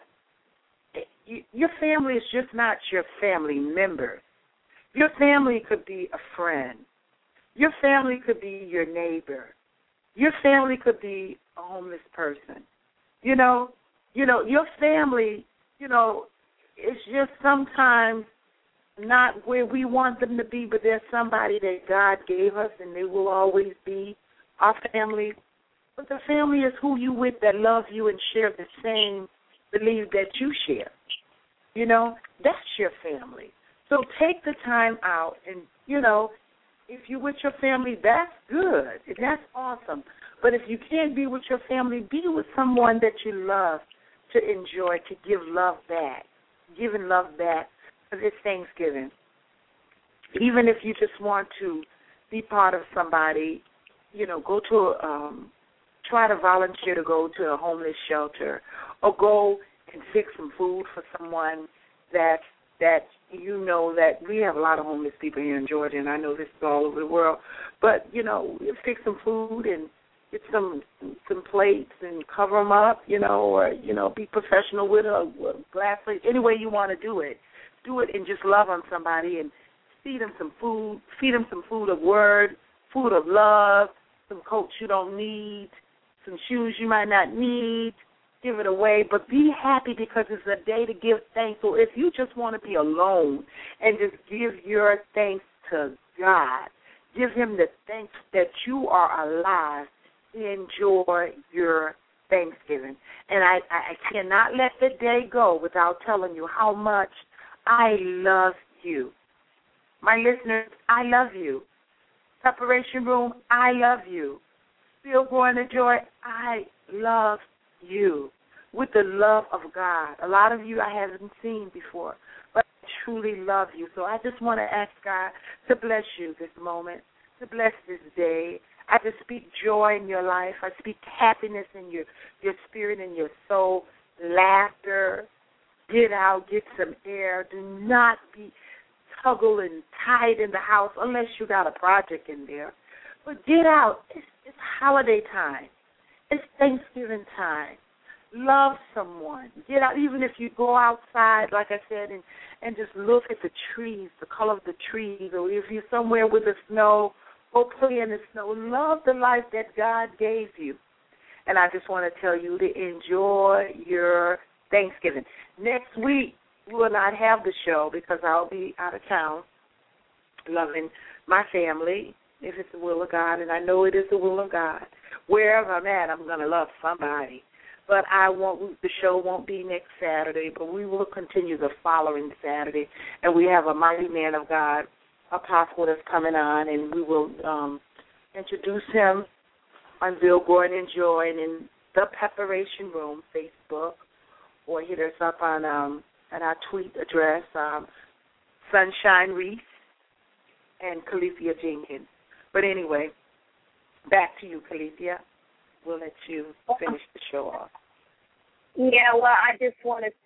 your family is just not your family members. Your family could be a friend. Your family could be your neighbor. Your family could be a homeless person. Your family, it's just sometimes not where we want them to be, but there's somebody that God gave us, and they will always be our family. But the family is who you with that love you and share the same belief that you share. That's your family. So take the time out and, if you're with your family, that's good. That's awesome. But if you can't be with your family, be with someone that you love to enjoy, to give love back. Giving love back, because it's Thanksgiving. Even if you just want to be part of somebody, go to try to volunteer to go to a homeless shelter, or go and fix some food for someone that that we have a lot of homeless people here in Georgia, and I know this is all over the world. But fix some food and get some plates and cover them up, or be professional with a glass plate. Any way you want to do it and just love on somebody and feed them some food. Feed them some food of word, food of love, some coats you don't need, some shoes you might not need. Give it away, but be happy because it's a day to give thanks. So if you just want to be alone and just give your thanks to God, give him the thanks that you are alive, enjoy your Thanksgiving. And I cannot let the day go without telling you how much I love you. My listeners, I love you. Preparation Room, I love you. Still Growing in Joy, I love you with the love of God. A lot of you I haven't seen before, but I truly love you. So I just want to ask God to bless you this moment, to bless this day. I just speak joy in your life. I speak happiness in your spirit and your soul, laughter. Get out, get some air. Do not be tuggled and tied in the house unless you got a project in there. But get out. It's holiday time. It's Thanksgiving time. Love someone. Get out, even if you go outside, like I said, and just look at the trees, the color of the trees, or if you're somewhere with the snow, go play in the snow. Love the life that God gave you. And I just want to tell you to enjoy your Thanksgiving. Next week, we will not have the show because I'll be out of town loving my family, if it's the will of God, and I know it is the will of God. Wherever I'm at, I'm going to love somebody. But the show won't be next Saturday, but we will continue the following Saturday. And we have a mighty man of God, Apostle, that's coming on, and we will introduce him on Bill Gordon and Joy and in the Preparation Room Facebook, or hit us up on at our tweet address, Sunshine Reese and Calithia Jenkins. But anyway, back to you, Calithia. We'll let you finish the show off. Yeah, well, I just want to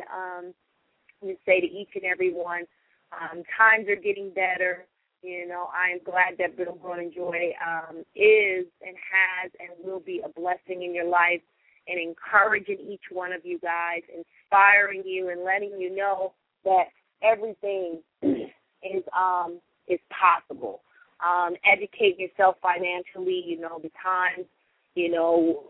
say to each and every one, times are getting better. I'm glad that Bill Gordon Joy is and has and will be a blessing in your life and encouraging each one of you guys, inspiring you and letting you know that everything is possible. Educate yourself financially, the times,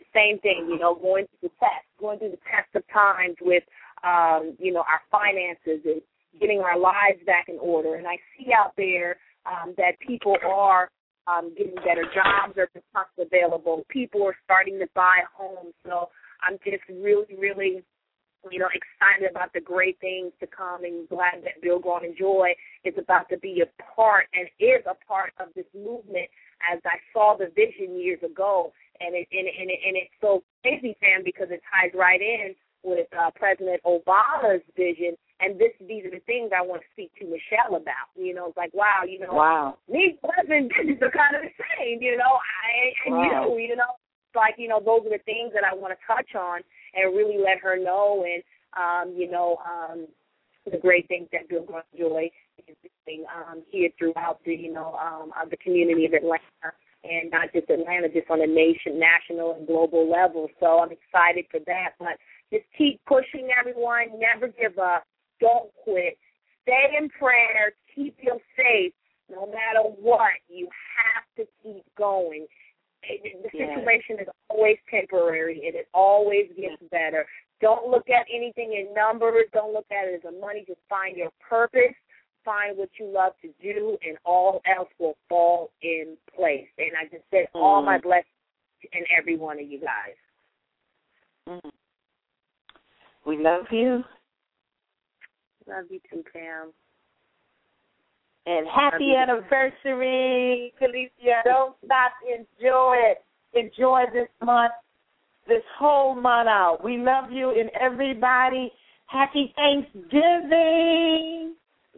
same thing, you know, going through the test of times with, you know, our finances and getting our lives back in order. And I see out there that people are getting better jobs, are available. People are starting to buy homes. So I'm just really, really, you know, excited about the great things to come, and glad that Build, Grow, and Enjoy is about to be a part and is a part of this movement, as I saw the vision years ago. And it's so crazy, Sam, because it ties right in with President Obama's vision. And these are the things I want to speak to Michelle about. You know, it's like, wow, you know, these president visions are kind of the same, you know, you know. It's like, you know, those are the things that I want to touch on and really let her know, and, you know, the great things that Build, Grow, and Enjoy is doing here throughout the, you know, the community of Atlanta, and not just Atlanta, just on a national and global level. So I'm excited for that. But just keep pushing, everyone. Never give up. Don't quit. Stay in prayer. Keep your faith. No matter what, you have to keep going. The situation is always temporary. It always gets better. Don't look at anything in numbers. Don't look at it as a money. Just find your purpose. Find what you love to do, and all else will fall in place. And I just said all my blessings and every one of you guys. We love you. Love you too, Pam. And happy anniversary, Kalicia. Don't stop. Enjoy it. Enjoy this month, this whole month out. We love you, and everybody, happy Thanksgiving.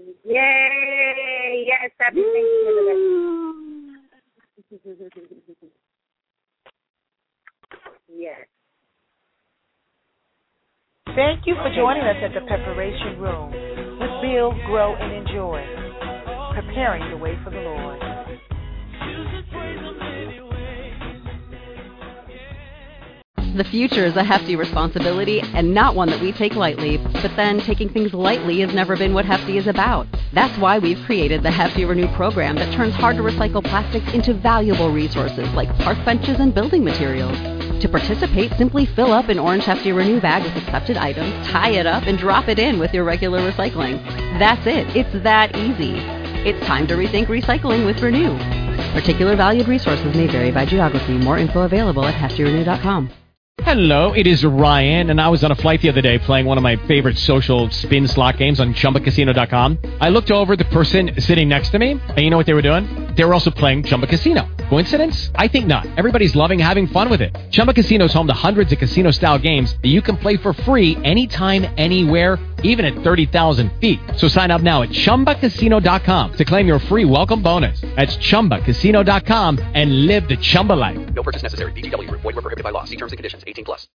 Yay. Yes, happy Thanksgiving. Yes. Thank you for joining us at the Preparation Room with Build, Grow, and Enjoy. Preparing the way for the Lord. The future is a hefty responsibility and not one that we take lightly, but then taking things lightly has never been what Hefty is about. That's why we've created the Hefty Renew program that turns hard-to-recycle plastics into valuable resources like park benches and building materials. To participate, simply fill up an orange Hefty Renew bag with accepted items, tie it up, and drop it in with your regular recycling. That's it. It's that easy. It's time to rethink recycling with Renew. Particular valued resources may vary by geography. More info available at heftyrenew.com. Hello, it is Ryan, and I was on a flight the other day playing one of my favorite social spin slot games on ChumbaCasino.com. I looked over at the person sitting next to me, and you know what they were doing? They were also playing Chumba Casino. Coincidence? I think not. Everybody's loving having fun with it. Chumba Casino is home to hundreds of casino-style games that you can play for free anytime, anywhere, even at 30,000 feet. So sign up now at ChumbaCasino.com to claim your free welcome bonus. That's ChumbaCasino.com and live the Chumba life. No purchase necessary. VGW. Void where prohibited by law. See terms and conditions. 18+.